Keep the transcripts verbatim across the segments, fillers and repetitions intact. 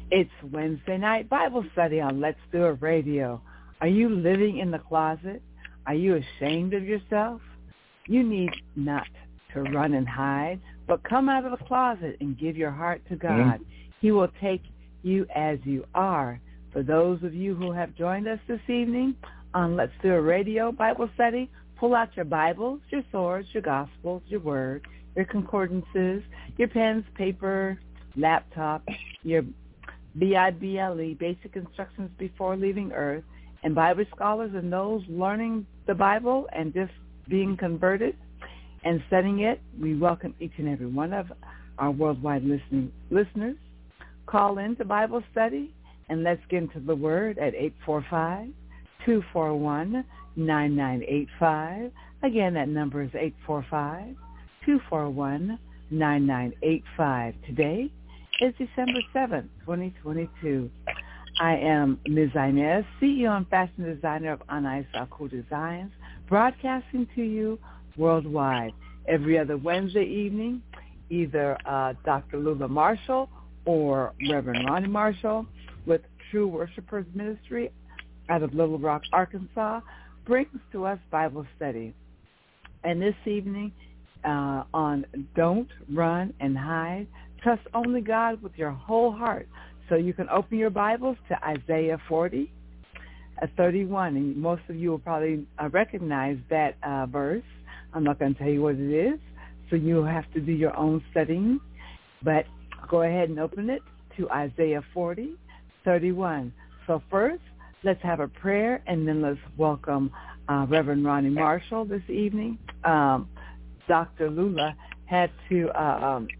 It's Wednesday night Bible study on Let's Do It Radio. Are you living in the closet? Are you ashamed of yourself? You need not to run and hide, but come out of the closet and give your heart to God. Mm-hmm. He will take you as you are. For those of you who have joined us this evening on Let's Do It Radio Bible study, pull out your Bibles, your swords, your Gospels, your Word, your concordances, your pens, paper, laptop, your B I B L E, Basic Instructions Before Leaving Earth, and Bible scholars and those learning the Bible and just being converted and studying it. We welcome each and every one of our worldwide listening listeners. Call in to Bible study, and let's get into the Word at eight four five, two four one, nine nine eight five. Again, that number is eight four five, two four one, nine nine eight five. Today is December seventh, twenty twenty-two. I am Miz Inez, C E O and fashion designer of Anais Alcool Designs, broadcasting to you worldwide every other Wednesday evening. Either uh, Doctor Lula Marshall or Reverend Ronnie Marshall with True Worshipers Ministry out of Little Rock, Arkansas, brings to us Bible study. And this evening uh, on Don't Run and Hide, trust only God with your whole heart. So you can open your Bibles to Isaiah forty, uh, thirty-one, and most of you will probably uh, recognize that uh, verse. I'm not going to tell you what it is, so you'll have to do your own studying. But go ahead and open it to Isaiah forty, thirty-one. So first, let's have a prayer, and then let's welcome uh, Reverend Ronnie Marshall this evening. Um, Doctor Lula had to, uh, um,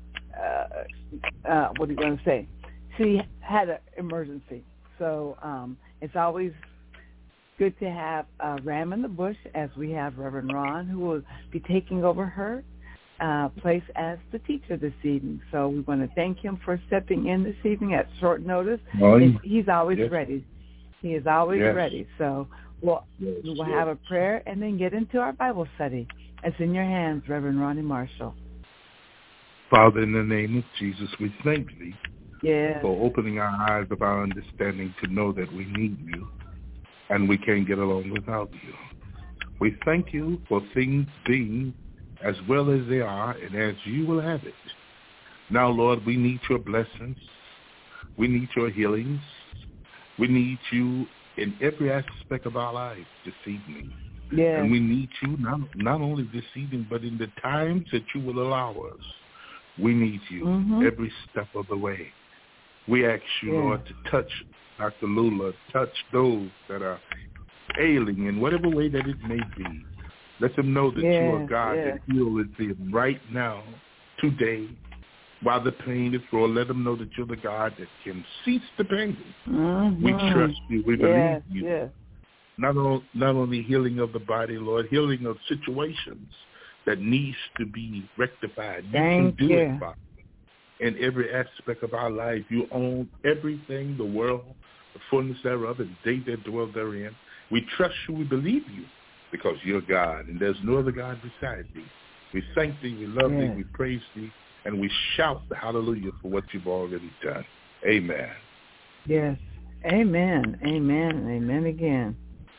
uh, uh, what are you going to say? She had an emergency. So um, it's always good to have a ram in the bush, as we have Reverend Ron, who will be taking over her uh, place as the teacher this evening. So we want to thank him for stepping in this evening at short notice. Oh, he's always yes. ready. He is always yes. ready. So we'll, yes, we'll yes. have a prayer and then get into our Bible study. It's in your hands, Reverend Ronnie Marshall. Father, in the name of Jesus, we thank thee yes. for opening our eyes of our understanding to know that we need you and we can't get along without you. We thank you for things being as well as they are and as you will have it. Now, Lord, we need your blessings. We need your healings. We need you in every aspect of our life this evening. Yes. And we need you not, not only this evening, but in the times that you will allow us. We need you mm-hmm. every step of the way. We ask you, yeah. Lord, to touch Doctor Lula, touch those that are ailing in whatever way that it may be. Let them know that yes, you are God yes. that heals them right now, today, while the pain is raw. Let them know that you're the God that can cease the pain. Mm-hmm. We trust you. We yes, believe you. Yes. Not, on, not only healing of the body, Lord, healing of situations that needs to be rectified. You Thank can do you. it, Father. In every aspect of our life, you own everything, the world, the fullness thereof, and they that dwell therein. We trust you, we believe you, because you're God, and there's no other God beside thee. We thank thee, we love yes. thee, we praise thee, and we shout the hallelujah for what you've already done. Amen. Yes. Amen. Amen. Amen again.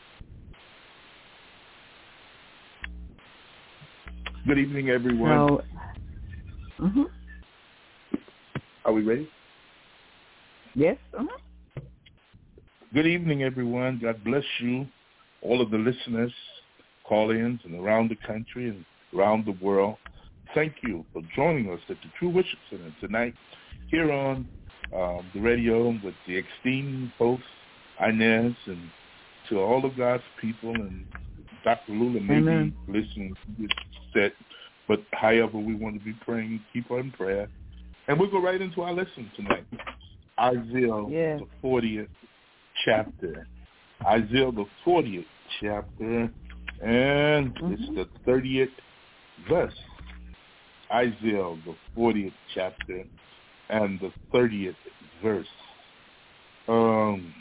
Good evening, everyone. So, mm-hmm. Are we ready? Yes. Uh-huh. Good evening, everyone. God bless you, all of the listeners, call-ins, and around the country and around the world. Thank you for joining us at the True Worship Center tonight here on um, the radio with the esteemed host, Inez, and to all of God's people. And Doctor Lula may Amen. be listening to this set, but however we want to be praying, keep her in prayer. And we'll go right into our lesson tonight. Isaiah, yes. the fortieth chapter. Isaiah, the fortieth chapter, and mm-hmm. it's the thirtieth verse. Isaiah, the fortieth chapter, and the thirtieth verse. Um,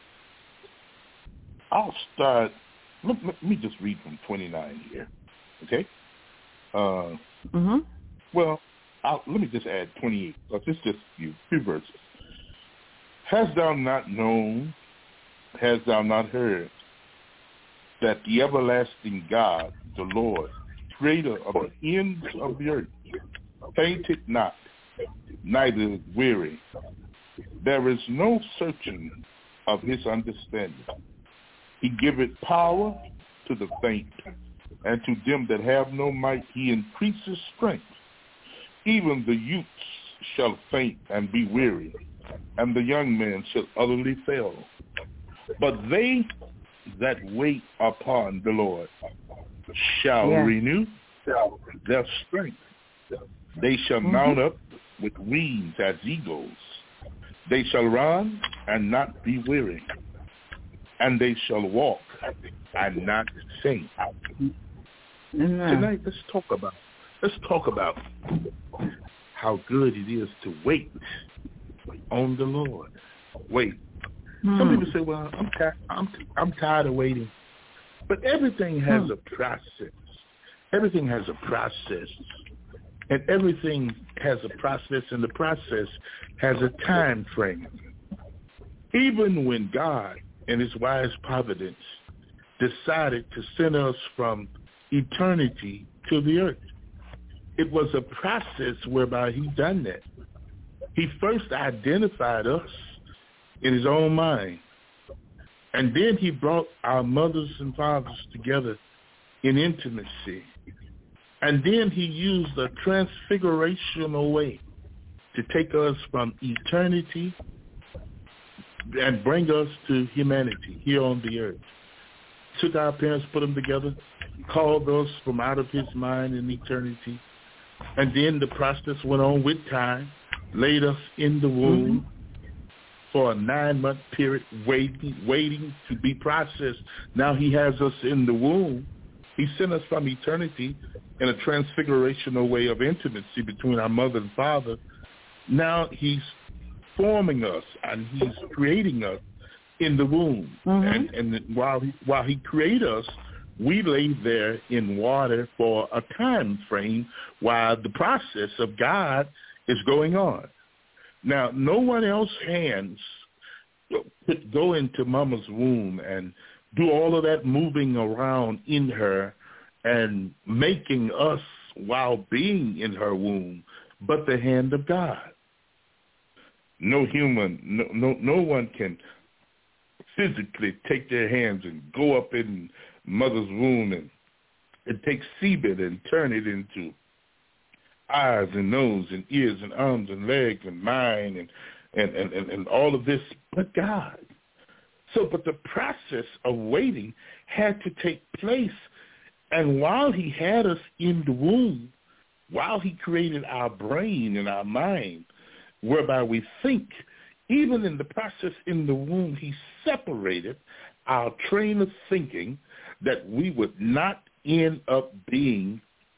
I'll start, let, let me just read from twenty-nine here, okay? Uh, mm-hmm. Well, I'll, let me just add twenty-eight, because it's just a few, few verses. Hast thou not known, hast thou not heard, that the everlasting God, the Lord, creator of the ends of the earth, fainted not, neither weary. There is no searching of his understanding. He giveth power to the faint, and to them that have no might he increases strength. Even the youths shall faint and be weary, and the young men shall utterly fail. But they that wait upon the Lord shall yeah. renew their strength. They shall mm-hmm. mount up with wings as eagles. They shall run and not be weary, and they shall walk and not faint. Mm-hmm. Tonight, let's talk about let's talk about how good it is to wait on the Lord. Wait. Mm. Some people say, "Well, I'm ti- I'm I'm tired of waiting," but everything has mm. a process. Everything has a process. And everything has a process, and the process has a time frame. Even when God, in his wise providence, decided to send us from eternity to the earth, it was a process whereby he done that. He first identified us in his own mind, and then he brought our mothers and fathers together in intimacy. And then he used a transfigurational way to take us from eternity and bring us to humanity here on the earth. Took our parents, put them together, called us from out of his mind in eternity. And then the process went on with time, laid us in the womb mm-hmm. for a nine-month period, waiting, waiting to be processed. Now he has us in the womb. He sent us from eternity in a transfigurational way of intimacy between our mother and father. Now he's forming us and he's creating us in the womb. Mm-hmm. And, and while he, while he created us, we lay there in water for a time frame while the process of God is going on. Now, no one else's hands could go into mama's womb and do all of that moving around in her and making us while being in her womb, but the hand of God. No human, no, no, no one can physically take their hands and go up in mother's womb and, and take seabed and turn it into eyes and nose and ears and arms and legs and mind and, and, and, and, and all of this, but God. So, but the process of waiting had to take place. And while he had us in the womb, while he created our brain and our mind, whereby we think, even in the process in the womb, he separated our train of thinking that we would not end up being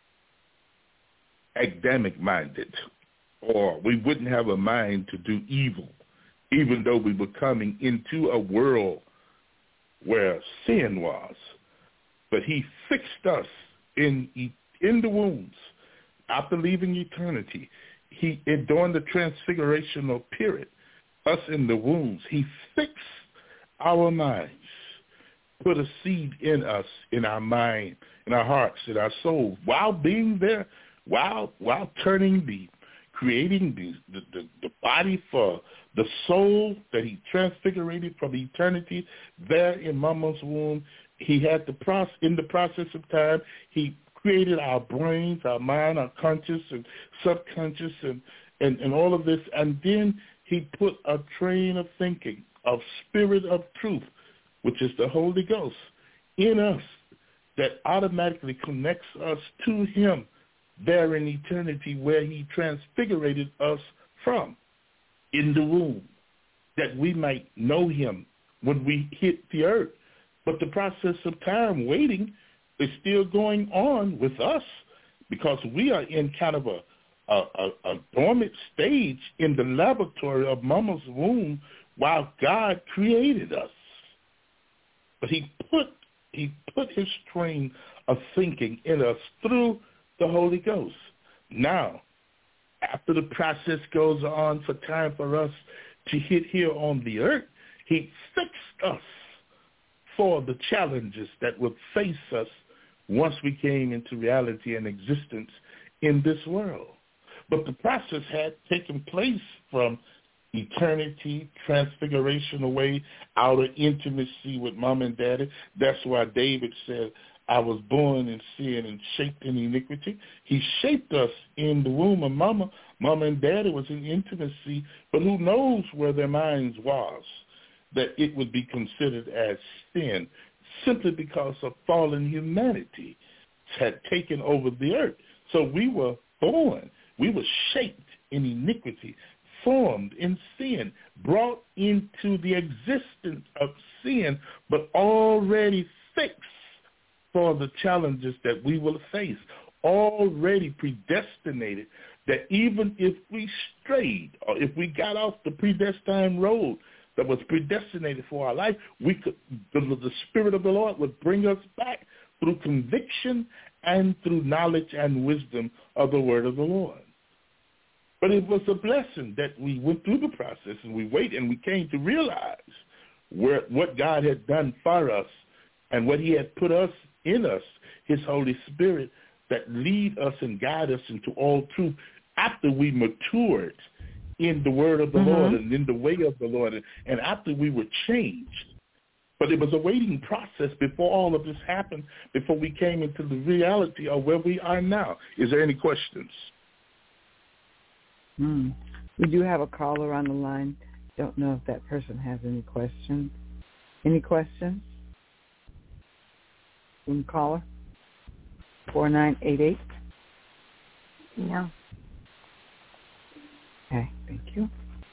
Adamic-minded, or we wouldn't have a mind to do evil, even though we were coming into a world where sin was. But he fixed us in in the wombs after leaving eternity. He, during the transfigurational period, us in the wombs, he fixed our minds, put a seed in us, in our mind, in our hearts, in our souls, while being there, while while turning the, creating the, the, the, the body for the soul that he transfigurated from eternity there in mama's womb. He had the process, in the process of time, he created our brains, our mind, our conscious and subconscious and, and, and all of this. And then he put a train of thinking, of spirit of truth, which is the Holy Ghost, in us that automatically connects us to him there in eternity where he transfigurated us from, in the womb, that we might know him when we hit the earth. But the process of time waiting is still going on with us because we are in kind of a, a, a, a dormant stage in the laboratory of mama's womb while God created us. But he put he put his train of thinking in us through the Holy Ghost. Now, after the process goes on for time for us to hit here on the earth, he fixed us for the challenges that would face us once we came into reality and existence in this world. But the process had taken place from eternity, transfiguration away, outer intimacy with mom and daddy. That's why David said, I was born in sin and shaped in iniquity. He shaped us in the womb of mama. Mama and daddy was in intimacy, but who knows where their minds was that it would be considered as sin simply because of fallen humanity had taken over the earth. So we were born, we were shaped in iniquity, formed in sin, brought into the existence of sin, but already fixed for the challenges that we will face, already predestinated that even if we strayed or if we got off the predestined road that was predestinated for our life, we could, the, the Spirit of the Lord would bring us back through conviction and through knowledge and wisdom of the word of the Lord. But it was a blessing that we went through the process and we waited and we came to realize where, what God had done for us and what he had put us in us, his Holy Spirit, that lead us and guide us into all truth after we matured in the word of the mm-hmm. Lord and in the way of the Lord, and, and after we were changed. But it was a waiting process before all of this happened, before we came into the reality of where we are now. Is there any questions? Hmm. We do have a caller on the line. Don't know if that person has any questions. Any questions? One caller? four nine eight eight? No. Okay, thank you.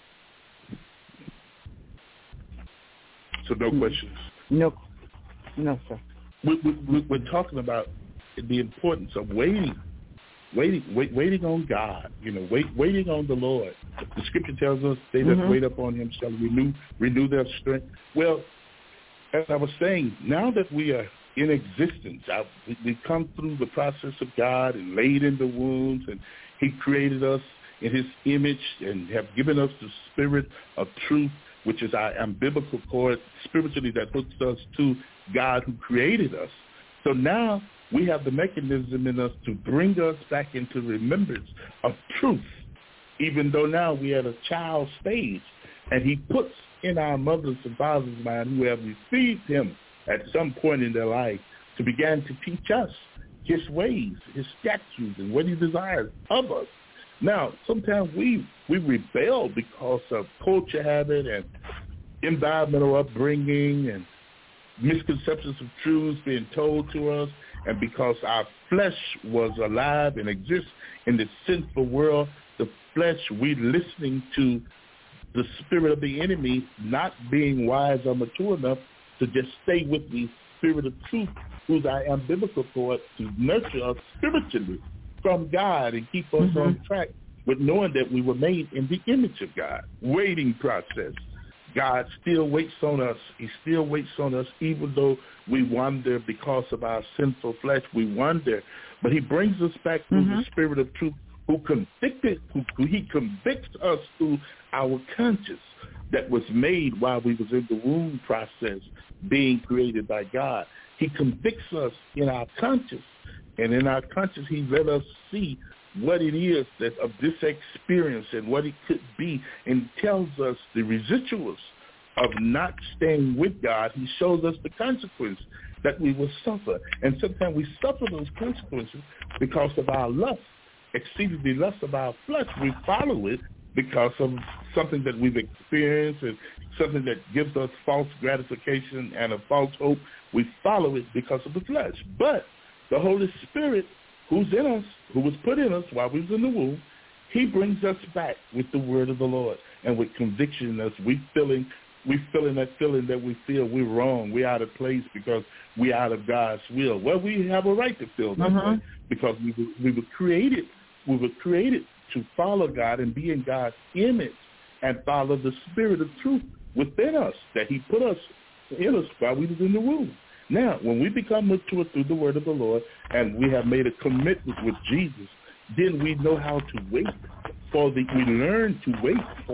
So no questions? No, no, sir. We, we, we're talking about the importance of waiting, waiting, wait, waiting on God. You know, wait, waiting on the Lord. The Scripture tells us, "They that mm-hmm. wait upon Him shall renew, renew their strength." Well, as I was saying, now that we are in existence, I, we, we come through the process of God and laid in the wombs, and He created us in His image and have given us the Spirit of truth, which is our umbilical cord spiritually that hooks us to God who created us. So now we have the mechanism in us to bring us back into remembrance of truth, even though now we are at a child stage, and He puts in our mothers and fathers' mind who have received Him at some point in their life to begin to teach us His ways, His statutes, and what He desires of us. Now, sometimes we, we rebel because of culture habit and environmental upbringing and misconceptions of truths being told to us, and because our flesh was alive and exists in the sinful world, the flesh, we listening to the spirit of the enemy, not being wise or mature enough to just stay with the Spirit of truth, who's our umbilical cord, to nurture us spiritually from God and keep us mm-hmm. on track with knowing that we were made in the image of God. Waiting process. God still waits on us. He still waits on us even though we wander because of our sinful flesh. We wander. But He brings us back through mm-hmm. the Spirit of truth, who convicted, who, who He convicts us through our conscience that was made while we was in the womb process being created by God. He convicts us in our conscience. And in our conscience, He let us see what it is that of this experience and what it could be, and tells us the residuals of not staying with God. He shows us the consequence that we will suffer. And sometimes we suffer those consequences because of our lust, exceedingly lust of our flesh. We follow it because of something that we've experienced and something that gives us false gratification and a false hope. We follow it because of the flesh. But the Holy Spirit, who's in us, who was put in us while we was in the womb, He brings us back with the word of the Lord and with conviction as we feeling, we feeling that feeling that we feel we're wrong, we're out of place because we're out of God's will. Well, we have a right to feel that uh-huh. way because we were, we were created, we were created to follow God and be in God's image and follow the Spirit of truth within us that He put us in us while we was in the womb. Now, when we become mature through the word of the Lord and we have made a commitment with Jesus, then we know how to wait for the, we learn to wait for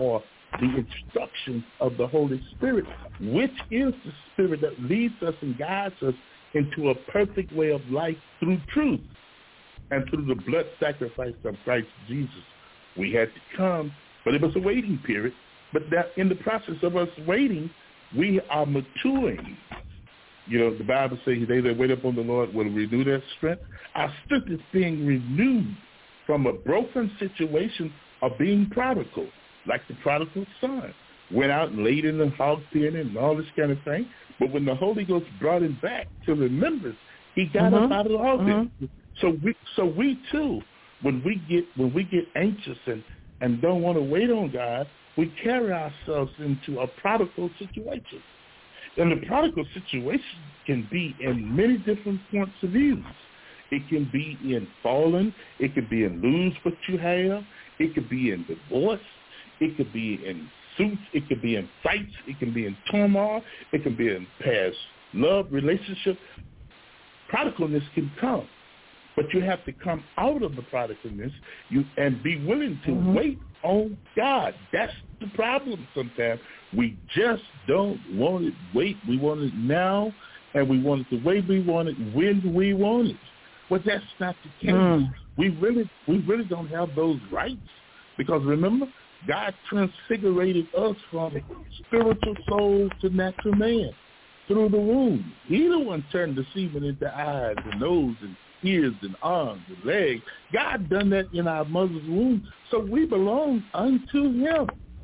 the instructions of the Holy Spirit, which is the Spirit that leads us and guides us into a perfect way of life through truth and through the blood sacrifice of Christ Jesus. We had to come, but it was a waiting period. But that in the process of us waiting, we are maturing. You know, the Bible says they that wait upon the Lord will renew their strength. Our strength is being renewed from a broken situation of being prodigal, like the prodigal son. Went out and laid in the hog pen and all this kind of thing. But when the Holy Ghost brought him back to remembrance, he got mm-hmm. up out of the hog pen. Mm-hmm. So we, so we too, when we get when we get anxious and, and don't want to wait on God, we carry ourselves into a prodigal situation. And the prodigal situation can be in many different points of view. It can be in falling. It can be in lose what you have. It could be in divorce. It could be in suits. It could be in fights. It can be in turmoil. It can be in past love, relationship. Prodigalness can come. But you have to come out of the prodigalness you, and be willing to mm-hmm. wait on God. That's the problem sometimes. We just don't want it wait. We want it now, and we want it the way we want it, when we want it. But that's not the case. Mm. We really we really don't have those rights. Because remember, God transfigurated us from spiritual soul to natural man through the womb. He the one turned the semen into eyes and nose and ears and arms and legs. God done that in our mother's womb, so we belong unto him.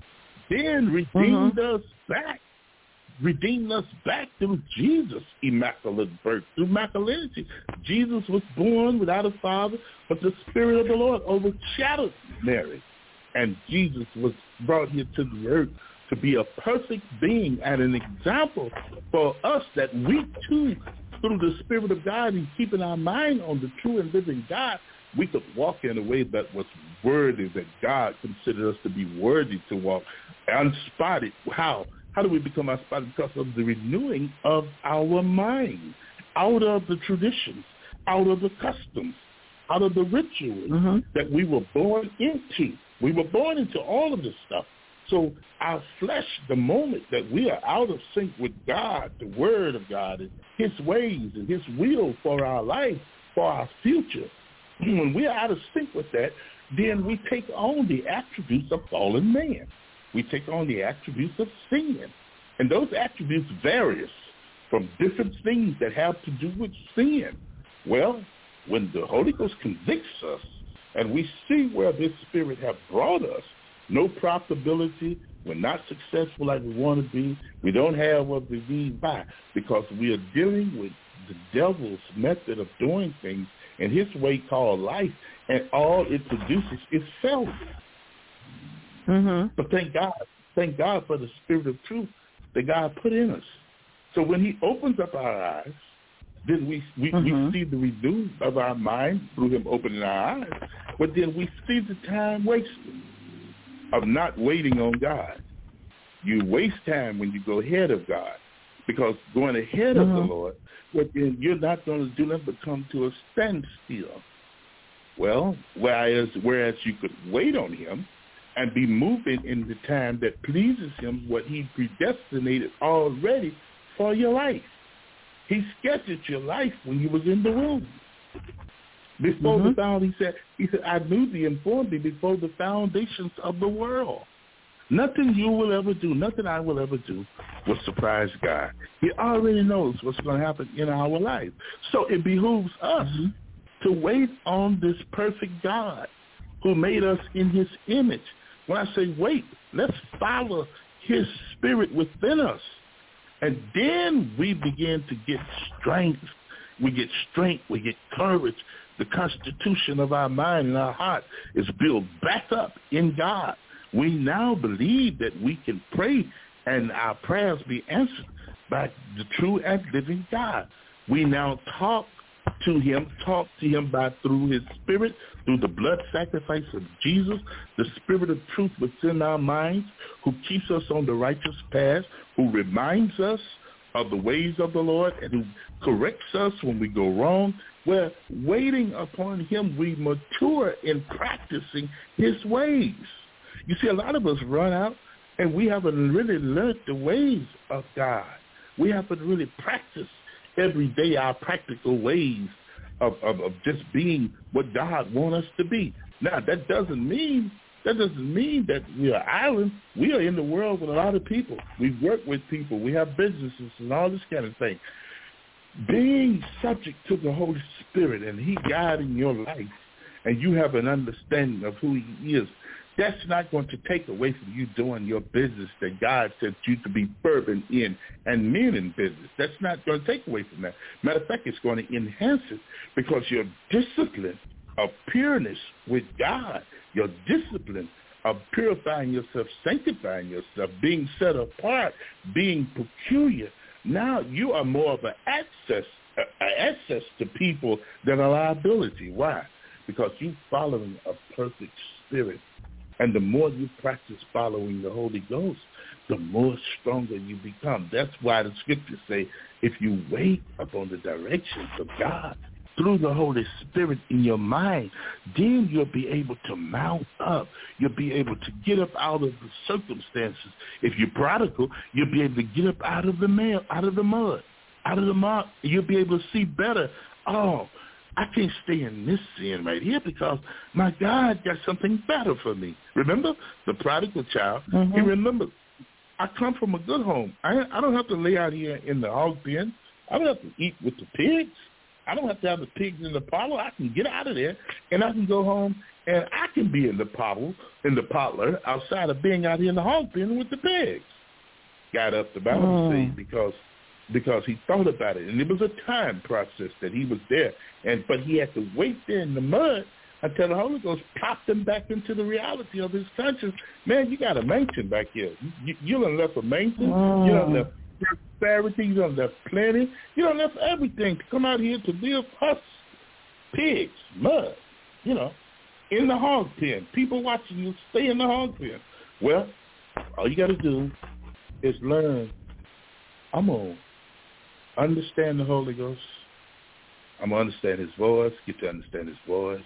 Then redeemed mm-hmm. us back, redeemed us back through Jesus' immaculate birth, through immacularity. Jesus was born without a father, but the Spirit of the Lord overshadowed Mary. And Jesus was brought here to the earth to be a perfect being and an example for us that we too, through the Spirit of God and keeping our mind on the true and living God, we could walk in a way that was worthy, that God considered us to be worthy to walk, unspotted. How? How do we become unspotted? Because of the renewing of our mind, out of the traditions, out of the customs, out of the rituals mm-hmm. that we were born into. We were born into all of this stuff. So our flesh, the moment that we are out of sync with God, the Word of God, and his ways and his will for our life, for our future, when we are out of sync with that, then we take on the attributes of fallen man. We take on the attributes of sin. And those attributes vary from different things that have to do with sin. Well, when the Holy Ghost convicts us and we see where this Spirit has brought us, no profitability, we're not successful like we want to be, we don't have what we need by, because we are dealing with the devil's method of doing things and his way called life, and all it produces is failure. Mm-hmm. But thank God, thank God for the Spirit of truth that God put in us. So when he opens up our eyes, then we we, mm-hmm. we see the renewal of our mind through him opening our eyes, but then we see the time wasted of not waiting on God. You waste time when you go ahead of God, because going ahead mm-hmm. of the Lord, well, then you're not going to do nothing but come to a standstill. Well, whereas whereas you could wait on him and be moving in the time that pleases him, what he predestinated already for your life. He scheduled your life when you was in the womb. Before mm-hmm. the found, he said, he said, I knew thee and formed thee before the foundations of the world. Nothing you will ever do, nothing I will ever do will surprise God. He already knows what's going to happen in our life. So it behooves us mm-hmm. to wait on this perfect God who made us in his image. When I say wait, let's follow his Spirit within us. And then we begin to get strength. We get strength. We get courage. The constitution of our mind and our heart is built back up in God. We now believe that we can pray and our prayers be answered by the true and living God. We now talk to him, talk to him by through his Spirit, through the blood sacrifice of Jesus, the Spirit of truth within our minds, who keeps us on the righteous path, who reminds us of the ways of the Lord, and who corrects us when we go wrong. We're waiting upon him. We mature in practicing his ways. You see, a lot of us run out And we haven't really learned the ways of God. We haven't really practiced every day our practical ways of, of, of just being what God wants us to be. Now, that doesn't mean that doesn't mean that we are islands. We are in the world with a lot of people. We work with people. We have businesses and all this kind of thing. Being subject to the Holy Spirit and He guiding your life, and you have an understanding of who He is, that's not going to take away from you doing your business that God sent you to be fervent in and men in business. That's not going to take away from that. Matter of fact, it's going to enhance it, because your discipline of pureness with God, your discipline of purifying yourself, sanctifying yourself, being set apart, being peculiar, now you are more of an access, uh, access to people than a liability. Why? Because you're following a perfect spirit. And the more you practice following the Holy Ghost, the more stronger you become. That's why the scriptures say, if you wait upon the directions of God through the Holy Spirit in your mind, then you'll be able to mount up. You'll be able to get up out of the circumstances. If you're prodigal, you'll be able to get up out of the mail, out of the mud, out of the mud. You'll be able to see better. Oh, I can't stay in this sin right here because my God got something better for me. Remember the prodigal child? Mm-hmm. He remembered, I come from a good home. I, I don't have to lay out here in the hog pen. I don't have to eat with the pigs. I don't have to have the pigs in the parlor. I can get out of there, and I can go home, and I can be in the parlor, in the parlor outside of being out here in the hog pen with the pigs. Got up the Bible mm. say because because he thought about it, and it was a time process that he was there, and but he had to wait there in the mud until the Holy Ghost popped him back into the reality of his conscience. Man, you got a mansion back here. You, you done left a mansion. Mm. You done left prosperity. You done left plenty. You done left everything to come out here to live us, pigs, mud, you know, in the hog pen. People watching you stay in the hog pen. Well, all you got to do is learn. I'm going to understand the Holy Ghost. I'm going to understand his voice, get to understand his voice.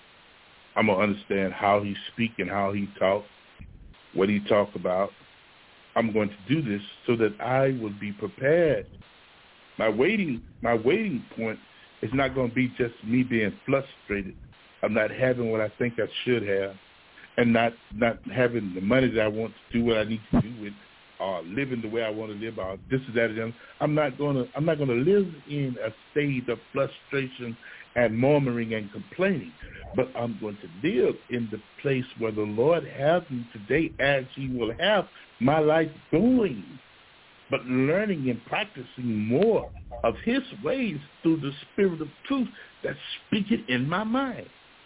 I'm going to understand how he speak and how he talk, what he talk about. I'm going to do this so that I will be prepared. My waiting, my waiting point is not going to be just me being frustrated. I'm not having what I think I should have, and not not having the money that I want to do what I need to do with, or living the way I want to live, or this is that and I'm not going to. I'm not going to live in a state of frustration and murmuring and complaining, but I'm going to live in the place where the Lord has me today, as He will have my life going, but learning and practicing more of His ways through the Spirit of truth that's speaking in my mind.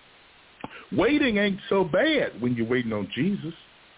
Waiting ain't so bad when you're waiting on Jesus.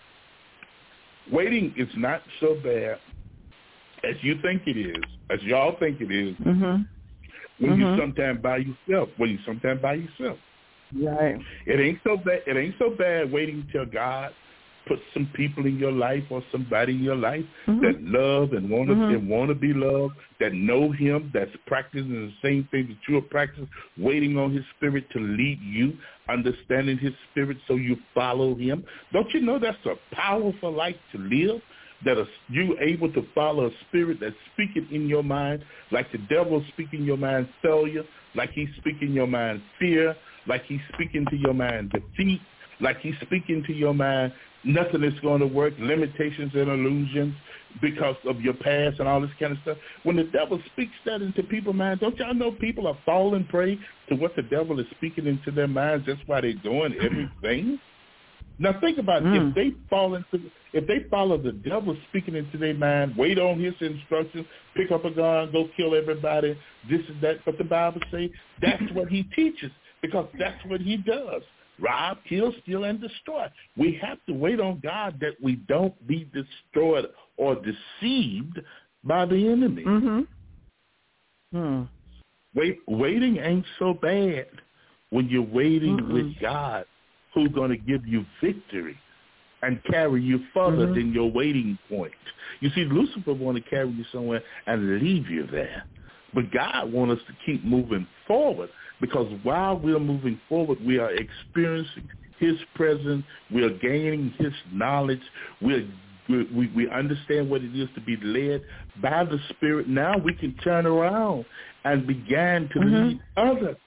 Waiting is not so bad as you think it is, as y'all think it is, mm-hmm. when mm-hmm. you sometimes by yourself, when you sometimes by yourself. Right. It ain't so bad. It ain't so bad waiting till God put some people in your life or somebody in your life mm-hmm. that love and want to mm-hmm. and want to be loved, that know Him, that's practicing the same thing that you are practicing, waiting on His Spirit to lead you, understanding His Spirit so you follow Him. Don't you know that's a powerful life to live? That a, you able to follow a spirit that's speaking in your mind, like the devil speaking in your mind failure, like he's speaking in your mind fear, like he's speaking to your mind defeat, like he's speaking to your mind nothing is going to work, limitations and illusions because of your past and all this kind of stuff. When the devil speaks that into people's minds, don't y'all know people are falling prey to what the devil is speaking into their minds? That's why they're doing everything. Now think about it. Mm. If they fall into, if they follow the devil speaking into their mind, wait on his instructions, pick up a gun, go kill everybody, this is that. But the Bible says that's what he teaches because that's what he does. Rob, kill, steal, and destroy. We have to wait on God that we don't be destroyed or deceived by the enemy. Mm-hmm. Hmm. Wait, waiting ain't so bad when you're waiting mm-hmm. with God, who's going to give you victory and carry you further mm-hmm. than your waiting point. You see, Lucifer want to carry you somewhere and leave you there. But God wants us to keep moving forward because while we're moving forward, we are experiencing His presence, we are gaining His knowledge, we're We, we, we understand what it is to be led by the Spirit. Now we can turn around and begin to mm-hmm. lead others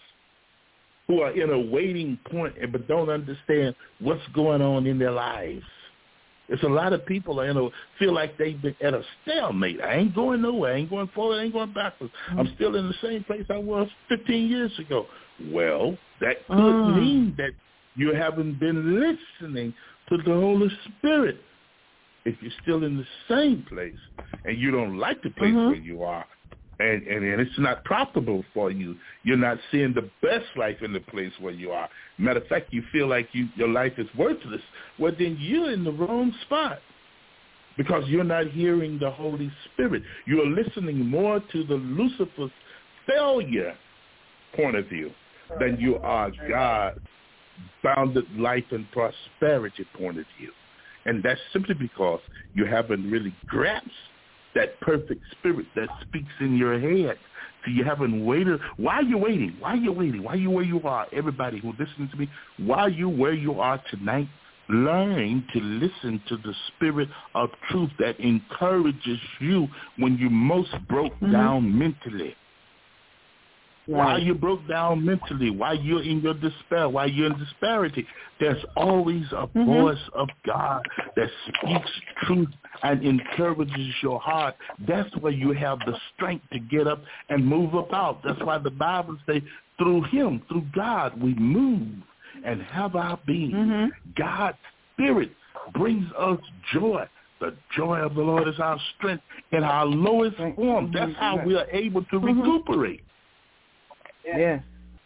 who are in a waiting point but don't understand what's going on in their lives. There's a lot of people that, you know, feel like they've been at a stalemate. I ain't going nowhere. I ain't going forward. I ain't going backwards. Mm. I'm still in the same place I was fifteen years ago. Well, that could mm. mean that you haven't been listening to the Holy Spirit. If you're still in the same place and you don't like the place mm-hmm. where you are, and, and, and it's not profitable for you, you're not seeing the best life in the place where you are. Matter of fact, you feel like you, your life is worthless. Well, then you're in the wrong spot because you're not hearing the Holy Spirit. You're listening more to the Lucifer's failure point of view than you are God's bounded life and prosperity point of view. And that's simply because you haven't really grasped that perfect spirit that speaks in your head. So you haven't waited. Why are you waiting? Why are you waiting? Why are you where you are? Everybody who listens to me, why are you where you are tonight? Learn to listen to the spirit of truth that encourages you when you most broke mm-hmm. down mentally. Right. Why you broke down mentally, why you're in your despair, why you're in disparity, there's always a mm-hmm. voice of God that speaks truth and encourages your heart. That's where you have the strength to get up and move about. That's why the Bible says, through him, through God, we move and have our being. Mm-hmm. God's Spirit brings us joy. The joy of the Lord is our strength in our lowest form. That's how we are able to mm-hmm. recuperate. Yes.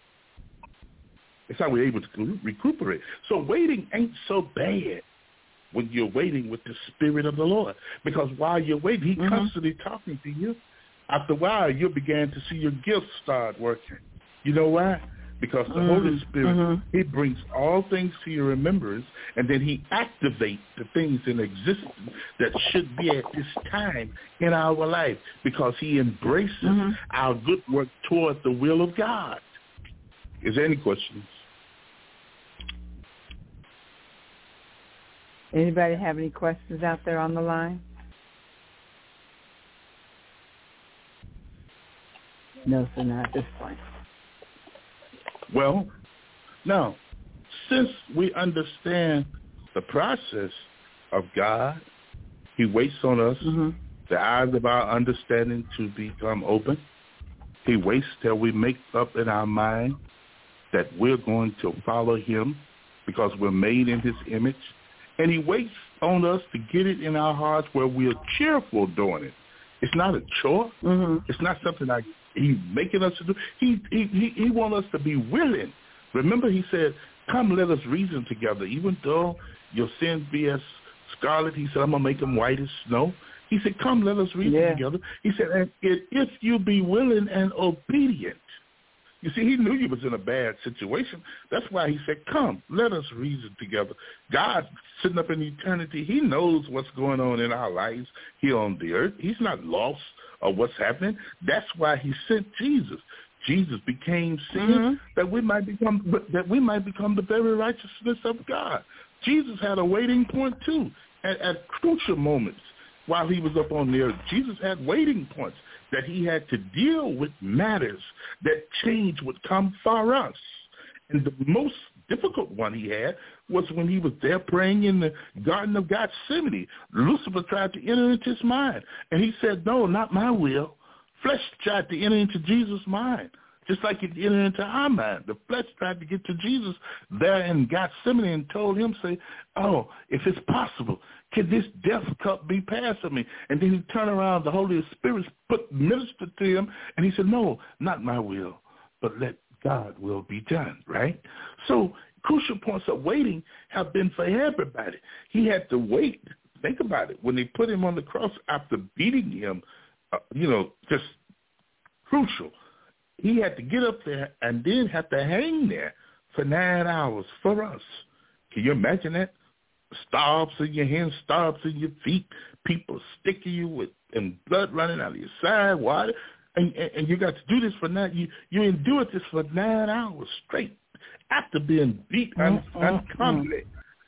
It's how we're able to recuperate. So waiting ain't so bad when you're waiting with the Spirit of the Lord. Because while you're waiting, he's mm-hmm. constantly talking to you. After a while, you begin to see your gifts start working. You know why? Because the mm-hmm. Holy Spirit, mm-hmm. he brings all things to your remembrance, and then he activates the things in existence that should be at this time in our life, because he embraces mm-hmm. our good work toward the will of God. Is there any questions? Anybody have any questions out there on the line? No, sir, not at this point. Well, now, since we understand the process of God, he waits on us, mm-hmm. the eyes of our understanding to become open. He waits till we make up in our mind that we're going to follow him because we're made in his image. And he waits on us to get it in our hearts where we're cheerful doing it. It's not a chore. Mm-hmm. It's not something like he's making us to do. He, he, he, he wants us to be willing. Remember, he said, come, let us reason together. Even though your sins be as scarlet, he said, I'm going to make them white as snow. He said, come, let us reason yeah. together. He said, and if you be willing and obedient. You see, he knew you was in a bad situation. That's why he said, come, let us reason together. God, sitting up in eternity, he knows what's going on in our lives here on the earth. He's not lost of what's happening. That's why he sent Jesus. Jesus became sin mm-hmm. that we might become that we might become the very righteousness of God. Jesus had a waiting point too. At, at crucial moments while he was up on the earth, Jesus had waiting points that he had to deal with matters that change would come for us. And the most difficult one he had was when he was there praying in the Garden of Gethsemane. Lucifer tried to enter into his mind. And he said, no, not my will. Flesh tried to enter into Jesus' mind, just like it entered into our mind. The flesh tried to get to Jesus there in Gethsemane and told him, say, oh, if it's possible, can this death cup be passed from me? And then he turned around, the Holy Spirit put ministered to him, and he said, no, not my will, but let God will be done, right? So crucial points of waiting have been for everybody. He had to wait. Think about it. When they put him on the cross after beating him, uh, you know, just crucial. He had to get up there and then have to hang there for nine hours for us. Can you imagine that? Stabs in your hands, stabs in your feet, people sticking you with and blood running out of your side, water, and, and, and you got to do this for nine. You you endured this for nine hours straight after being beat un, uncommonly.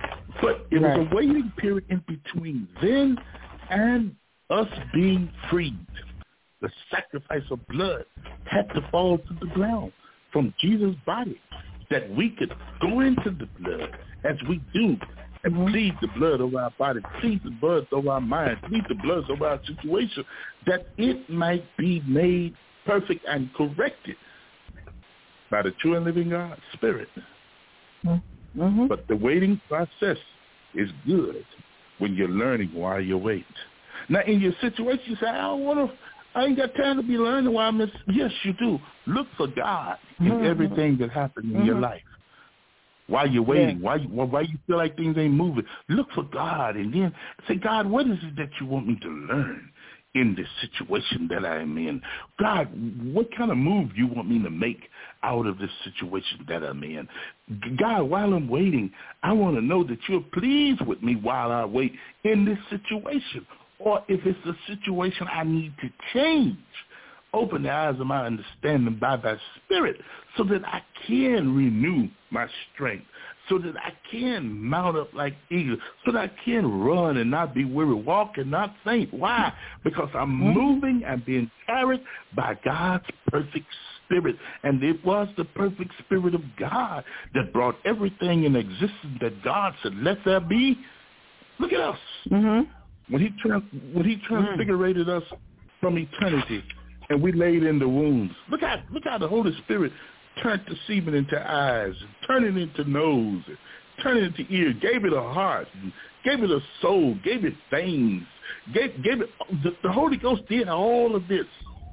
But it Right. was a waiting period in between then and us being freed. The sacrifice of blood had to fall to the ground from Jesus' body, that we could go into the blood as we do and Mm-hmm. plead the blood over our body, plead the blood over our mind, plead the blood over our situation, that it might be made perfect and corrected by the true and living God Spirit. Mm-hmm. But the waiting process is good when you're learning while you wait. Now, in your situation, you say, I don't want to, I ain't got time to be learning while I'm in. Yes, you do. Look for God in Mm-hmm. everything that happened in Mm-hmm. your life. While you're waiting, Yeah. why, you, why you feel like things ain't moving, look for God and then say, God, what is it that you want me to learn in this situation that I'm in? God, what kind of move you want me to make out of this situation that I'm in? God, while I'm waiting, I want to know that you're pleased with me while I wait in this situation. Or if it's a situation I need to change, open the eyes of my understanding by thy Spirit so that I can renew my strength, so that I can mount up like eagles, so that I can run and not be weary, walk and not faint. Why? Because I'm moving and being carried by God's perfect Spirit. And it was the perfect Spirit of God that brought everything in existence that God said, let there be. Look at us. Mm-hmm. When he, trans- when he transfigurated us from eternity, and we laid in the wombs. Look how look how the Holy Spirit turned the semen into eyes, and turned it into nose, and turned it into ears, gave it a heart, and gave it a soul, gave it veins, gave gave it the, the Holy Ghost did all of this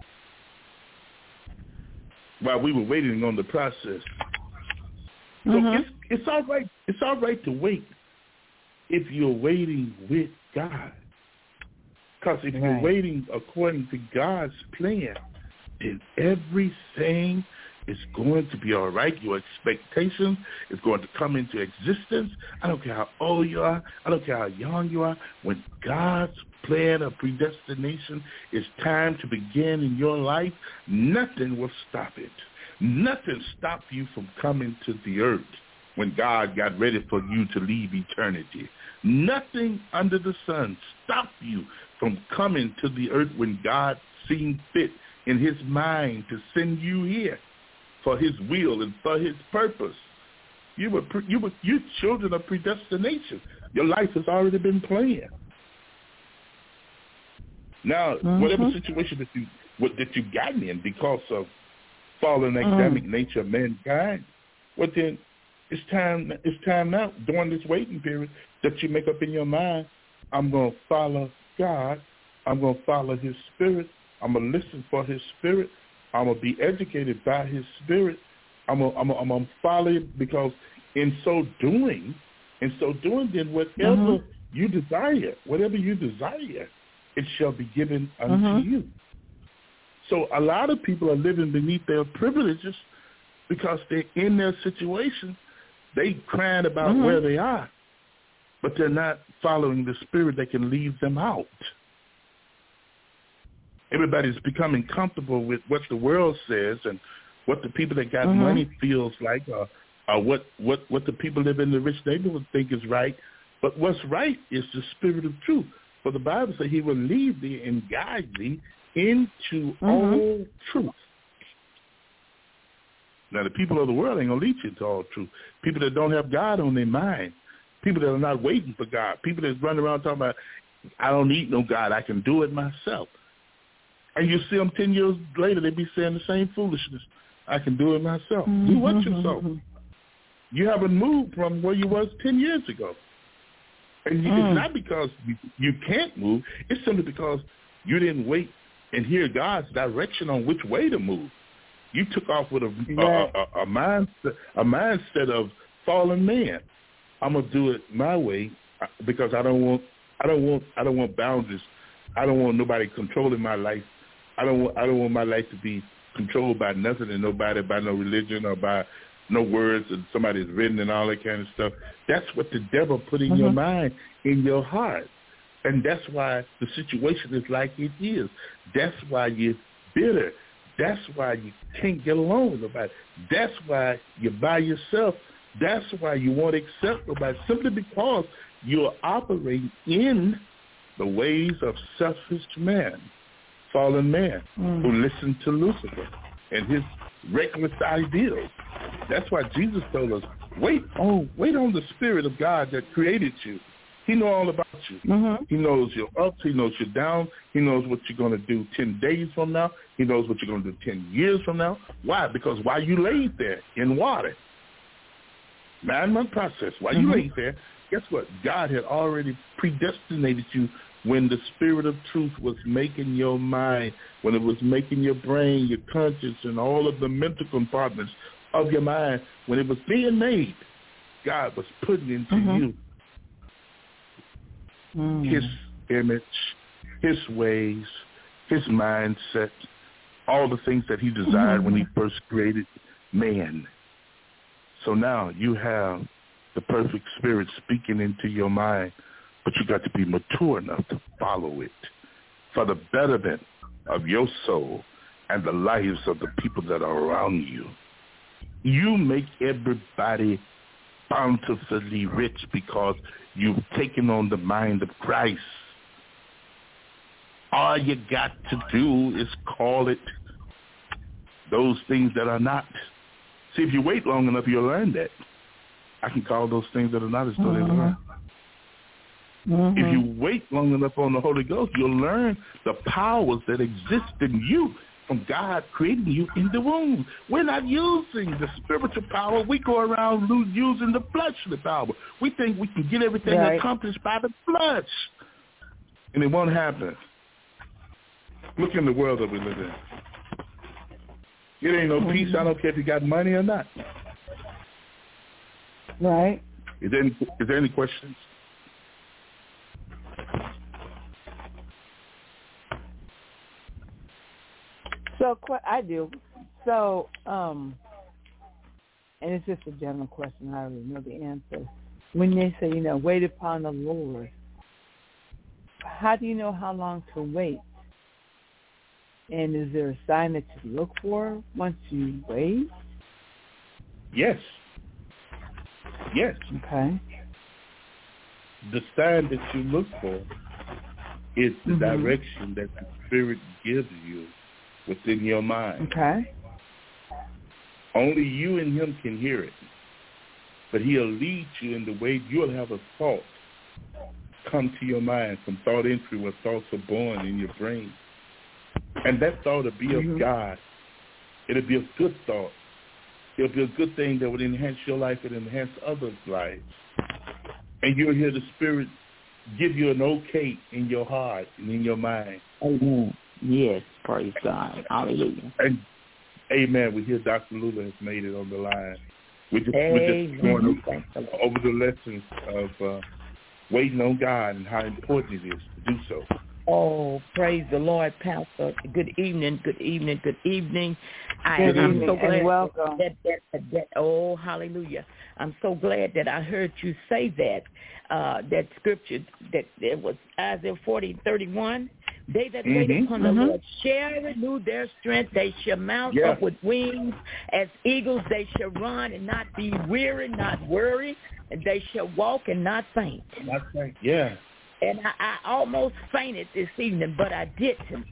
while we were waiting on the process. So Mm-hmm. it's it's all right. It's all right to wait if you're waiting with God. Because if Right. you're waiting according to God's plan, then everything is going to be all right. Your expectation is going to come into existence. I don't care how old you are. I don't care how young you are. When God's plan of predestination is time to begin in your life, nothing will stop it. Nothing stopped you from coming to the earth when God got ready for you to leave eternity. Nothing under the sun stopped you from coming to the earth when God seemed fit in his mind to send you here for his will and for his purpose. You were, you were, you children of predestination. Your life has already been planned. Now, Mm-hmm. whatever situation that you what, that you've gotten in because of fallen academic mm. nature of mankind, well then it's time. It's time now during this waiting period that you make up in your mind. I'm going to follow God. I'm going to follow his Spirit. I'm going to listen for his Spirit. I'm going to be educated by his Spirit. I'm going I'm I'm to follow him because in so doing, in so doing, then whatever mm-hmm. you desire, whatever you desire, it shall be given unto mm-hmm. you. So a lot of people are living beneath their privileges because they're in their situation. They crying about mm-hmm. where they are, but they're not following the Spirit that can lead them out. Everybody's becoming comfortable with what the world says and what the people that got mm-hmm. money feels like, or, or what, what, what the people live in the rich neighborhood think is right. But what's right is the Spirit of truth. For the Bible says he will lead thee and guide thee into mm-hmm. all truth. Now, the people of the world ain't going to lead you into all truth. People that don't have God on their mind. People that are not waiting for God. People that run around talking about, I don't need no God. I can do it myself. And you see them ten years later, they be saying the same foolishness. I can do it myself. Mm-hmm. Do what yourself. You haven't moved from where you was ten years ago. And you, mm. it's not because you, you can't move. It's simply because you didn't wait and hear God's direction on which way to move. You took off with a, yeah. a, a, a mindset, a mindset of fallen man. I'm gonna do it my way because I don't want, I don't want, I don't want boundaries. I don't want nobody controlling my life. I don't want, I don't want my life to be controlled by nothing and nobody, by no religion or by no words that somebody's written and all that kind of stuff. That's what the devil put in mm-hmm. your mind, in your heart. And that's why the situation is like it is. That's why you're bitter. That's why you can't get along with nobody. That's why you're by yourself That's why you won't accept nobody, simply because you're operating in the ways of selfish man, fallen man, mm. who listened to Lucifer and his reckless ideals. That's why Jesus told us, wait on, wait on the Spirit of God that created you. He knows all about you. Mm-hmm. He knows your ups. He knows your downs. He knows what you're going to do ten days from now. He knows what you're going to do ten years from now. Why? Because while you laid there in water, nine-month process, while mm-hmm. you laid there, guess what? God had already predestinated you when the Spirit of truth was making your mind, when it was making your brain, your conscience, and all of the mental compartments of your mind, when it was being made, God was putting into mm-hmm. you mm. his image, his ways, his mindset, all the things that he desired mm-hmm. when he first created man. So now you have the perfect Spirit speaking into your mind, but you got to be mature enough to follow it for the betterment of your soul and the lives of the people that are around you. You make everybody bountifully rich because you've taken on the mind of Christ. All you got to do is call it those things that are not. See, if you wait long enough, you'll learn that. I can call those things that are not as though mm-hmm. they were. Mm-hmm. If you wait long enough on the Holy Ghost, you'll learn the powers that exist in you from God creating you in the womb. We're not using the spiritual power. We go around using the fleshly power. We think we can get everything right. accomplished by the flesh. And it won't happen. Look in the world that we live in. It ain't no mm-hmm. peace. I don't care if you got money or not. Right. Is there any, is there any questions? So I do. So, um, and it's just a general question. I already know the answer. When they say, you know, wait upon the Lord, how do you know how long to wait? And is there a sign that you look for once you wait? Yes. Yes. Okay. The sign that you look for is the mm-hmm. direction that the Spirit gives you within your mind. Okay. Only you and him can hear it. But he'll lead you in the way you'll have a thought come to your mind from thought entry where thoughts are born in your brain. And that thought will be mm-hmm. of God. It'll be a good thought. It'll be a good thing that would enhance your life and enhance others' lives. And you'll hear the Spirit give you an okay in your heart and in your mind. Amen. Yes, praise God. Hallelujah. And amen. We hear Doctor Lula has made it on the line. We're just, we're just going over, over the lessons of uh, waiting on God and how important it is to do so. Oh, praise the Lord, Pastor. Good evening, good evening, good evening. I good am evening so glad and welcome. That, that, that, that, oh, hallelujah. I'm so glad that I heard you say that, uh, that scripture, that it was Isaiah forty thirty-one. They that mm-hmm. wait upon mm-hmm. the Lord shall renew their strength. They shall mount yeah. up with wings. As eagles they shall run and not be weary, not worry. And they shall walk and not faint. Not faint, yeah. And I, I almost fainted this evening, but I didn't.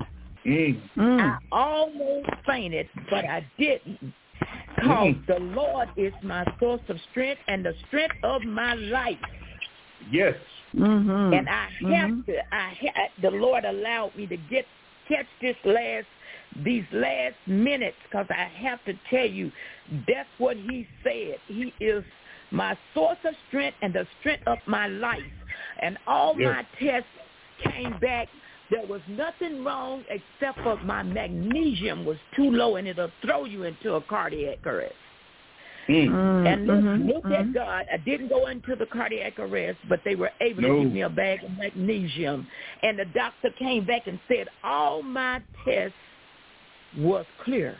Mm. I almost fainted, but I didn't. Because mm. the Lord is my source of strength and the strength of my life. Yes. Mm-hmm. And I have mm-hmm. to. I ha- the Lord allowed me to get catch this last these last minutes because I have to tell you that's what He said. He is my source of strength and the strength of my life. And all yes. my tests came back. There was nothing wrong except for my magnesium was too low, and it'll throw you into a cardiac arrest. Mm. And look, mm-hmm. look mm-hmm. at God. I didn't go into the cardiac arrest, but they were able no. to give me a bag of magnesium. And the doctor came back and said all my tests was clear.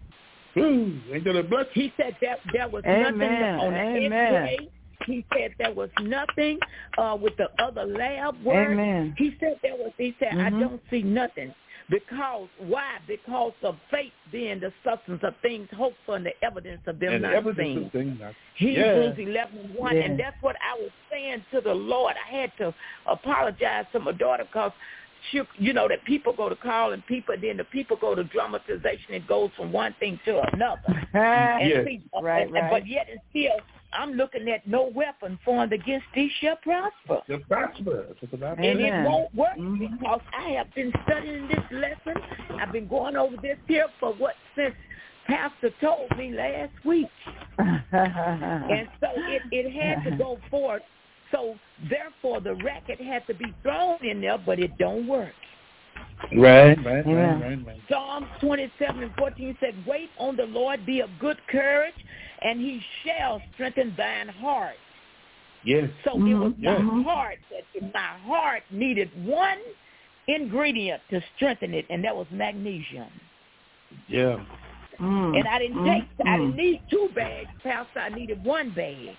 Ooh, ain't that a blessing? He said that there was Amen. nothing on the Amen. X-ray. He said there was nothing uh, with the other lab work. Amen. He said there was. He said mm-hmm. I don't see nothing. Because, why? Because of faith being the substance of things hoped for and the evidence of them and not the seen. Thing not, Hebrews yeah. eleven and one, yeah. and that's what I was saying to the Lord. I had to apologize to my daughter because, she, you know, that people go to call and people, then the people go to dramatization. It goes from one thing to another. and yes. see, right, and, right. But yet and still, I'm looking at no weapon formed against thee shall prosper. Shall prosper. And it won't work mm-hmm. because I have been studying this lesson. I've been going over this here for what since Pastor told me last week. And so it, it had to go forward. So therefore the racket had to be thrown in there, but it don't work. Right, right, yeah. right, right, right. Psalms twenty-seven and fourteen said, wait on the Lord, be of good courage, and he shall strengthen thine heart. Yes. So mm-hmm. it was my mm-hmm. heart that my heart needed one ingredient to strengthen it, and that was magnesium. Yeah. Mm. And I didn't mm. take, I didn't need two bags, Pastor. I needed one bag.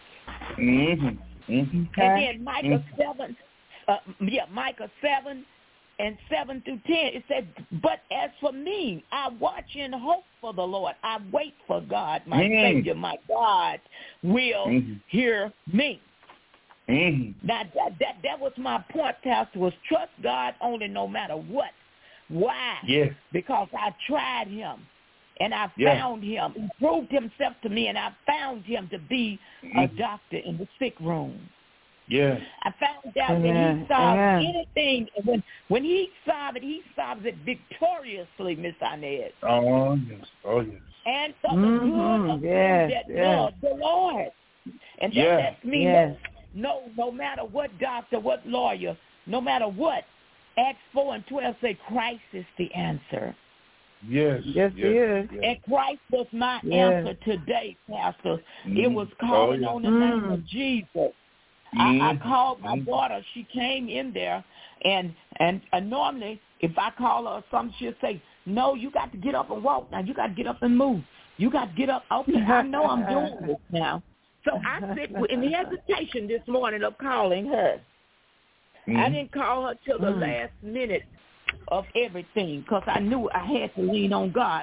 Mm-hmm. Mm-hmm. Okay. And then Micah mm-hmm. seven, uh, yeah, Micah seven and seven through ten, it said, but as for me, I watch and hope for the Lord. I wait for God, my mm-hmm. Savior, my God will mm-hmm. hear me. Mm-hmm. Now, that, that, that was my point, Pastor, was trust God only no matter what. Why? Yes. Because I tried him, and I yeah. found him. He proved himself to me, and I found him to be mm-hmm. a doctor in the sick room. Yeah. I found out Amen. that he solved Amen. anything. And when, when he solved it, he solves it victoriously, Miss Inez. Oh, yes. Oh, yes. And for mm-hmm. the good of yes. them that yes. love the Lord. And that yeah. lets me yes. know, no, no matter what doctor, what lawyer, no matter what, Acts four and twelve say Christ is the answer. Yes. Yes, yes. he is. Yes. And Christ was my yes. answer today, Pastor. Mm-hmm. It was calling oh, yeah. on the mm. name of Jesus. Mm-hmm. I, I called my mm-hmm. daughter. She came in there, and and uh, normally if I call her or something, she'll say, no, you got to get up and walk now. You got to get up and move. You got to get up. Okay, I know I'm doing this now. So I sit in hesitation this morning of calling her. Mm-hmm. I didn't call her till the mm. last minute of everything because I knew I had to lean on God.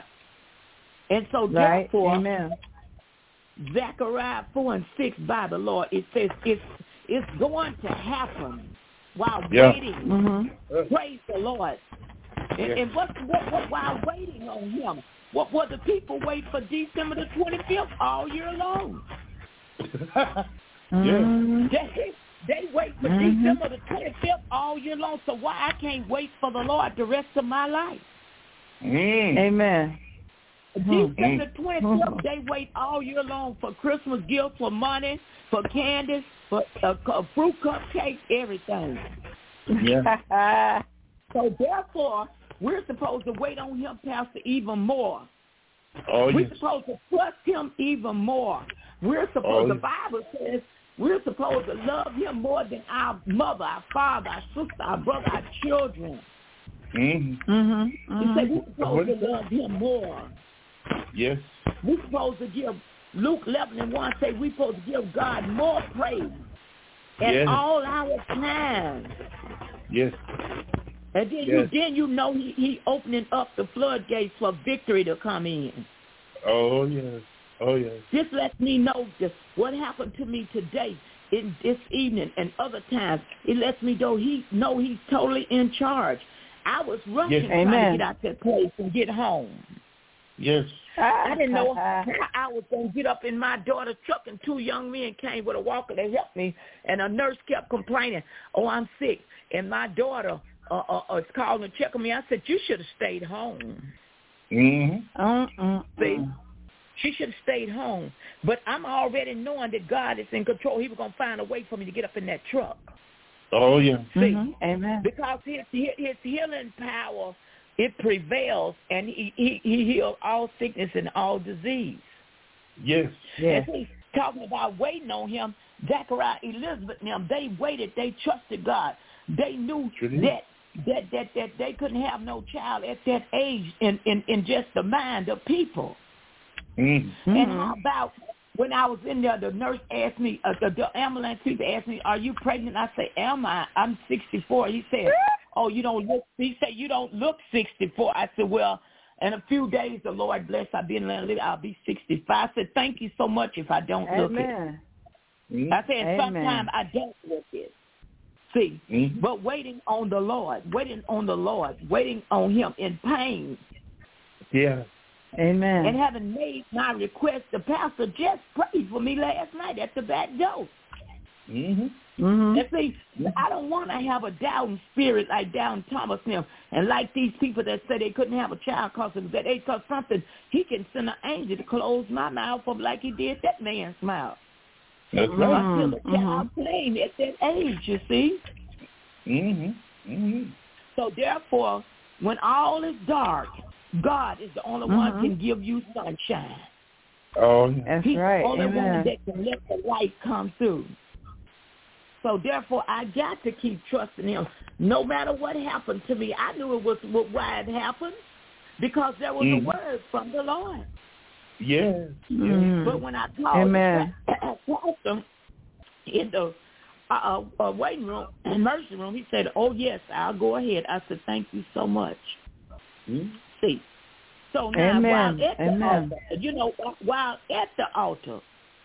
And so right. therefore, Amen. Zechariah four and six by the Lord, it says it's, it's going to happen while yeah. waiting. Mm-hmm. Praise the Lord. And, yeah. and what, what, what, while waiting on him, what what the people wait for December the twenty-fifth all year long? mm-hmm. They, they wait for mm-hmm. December the twenty-fifth all year long, so why I can't wait for the Lord the rest of my life? Mm. Amen. December the twenty-fifth, they wait all year long for Christmas gifts, for money, for candies, for uh, fruit cupcakes, everything. Yeah. So therefore, we're supposed to wait on him, Pastor, even more. Oh, we're yes. supposed to trust him even more. We're supposed, oh, the yes. Bible says, we're supposed to love him more than our mother, our father, our sister, our brother, our children. Mm-hmm. Mm-hmm. He said we're supposed Mm-hmm. to love him more. Yes. We're supposed to give, Luke eleven and one say we're supposed to give God more praise at yes. all our times. Yes. And then, yes. you, then you know he, he opening up the floodgates for victory to come in. Oh, yes. Oh, yes. This lets me know just what happened to me today, in this evening, and other times. It lets me know he know he's totally in charge. I was rushing yes. trying Amen. to get out that place and get home. Yes. I didn't know how I was going to get up in my daughter's truck, and two young men came with a walker. They helped me, and a nurse kept complaining, oh, I'm sick. And my daughter uh, uh, uh, called and checked on me. I said, you should have stayed home. Mm-hmm. Mm-mm. See? She should have stayed home. But I'm already knowing that God is in control. He was going to find a way for me to get up in that truck. Oh, yeah. See? Mm-hmm. Amen. Because his, his healing power, it prevails, and he, he, he heals all sickness and all disease. Yes. Yes. And he's talking about waiting on him. Zechariah, Elizabeth, and them, they waited. They trusted God. They knew Sure that, that that that they couldn't have no child at that age in, in, in just the mind of people. Mm-hmm. And how about when I was in there, the nurse asked me, uh, the, the ambulance people asked me, are you pregnant? I say, am I? I'm sixty-four. He said, oh, you don't look, he said, you don't look sixty-four. I said, well, in a few days, the Lord bless, I'll be, I'll be sixty-five. I said, thank you so much if I don't Amen. look it. Mm-hmm. I said, sometimes I don't look it. See, mm-hmm. but waiting on the Lord, waiting on the Lord, waiting on him in pain. Yeah. Amen. And having made my request, the pastor just prayed for me last night at the back door. Mm-hmm. Mm-hmm. And see, I don't want to have a doubting spirit like down Thomas now, and like these people that say they couldn't have a child because of that they cause something. He can send an angel to close my mouth up like he did that man's mouth. That's right. Until the child mm-hmm. playing at that age, you see. Mm-hmm. Mm-hmm. So therefore, when all is dark, God is the only mm-hmm. one who can give you sunshine. Oh, that's He's right. the only Amen. one that can let the light come through. So therefore, I got to keep trusting him. No matter what happened to me, I knew it was why it happened, because there was mm-hmm. a word from the Lord. Yes. Mm-hmm. But when I called Amen. the pastor in the uh, uh, waiting room, emergency room, he said, oh, yes, I'll go ahead. I said, thank you so much. Mm-hmm. See, so now Amen. while at the Amen. altar, you know, while at the altar,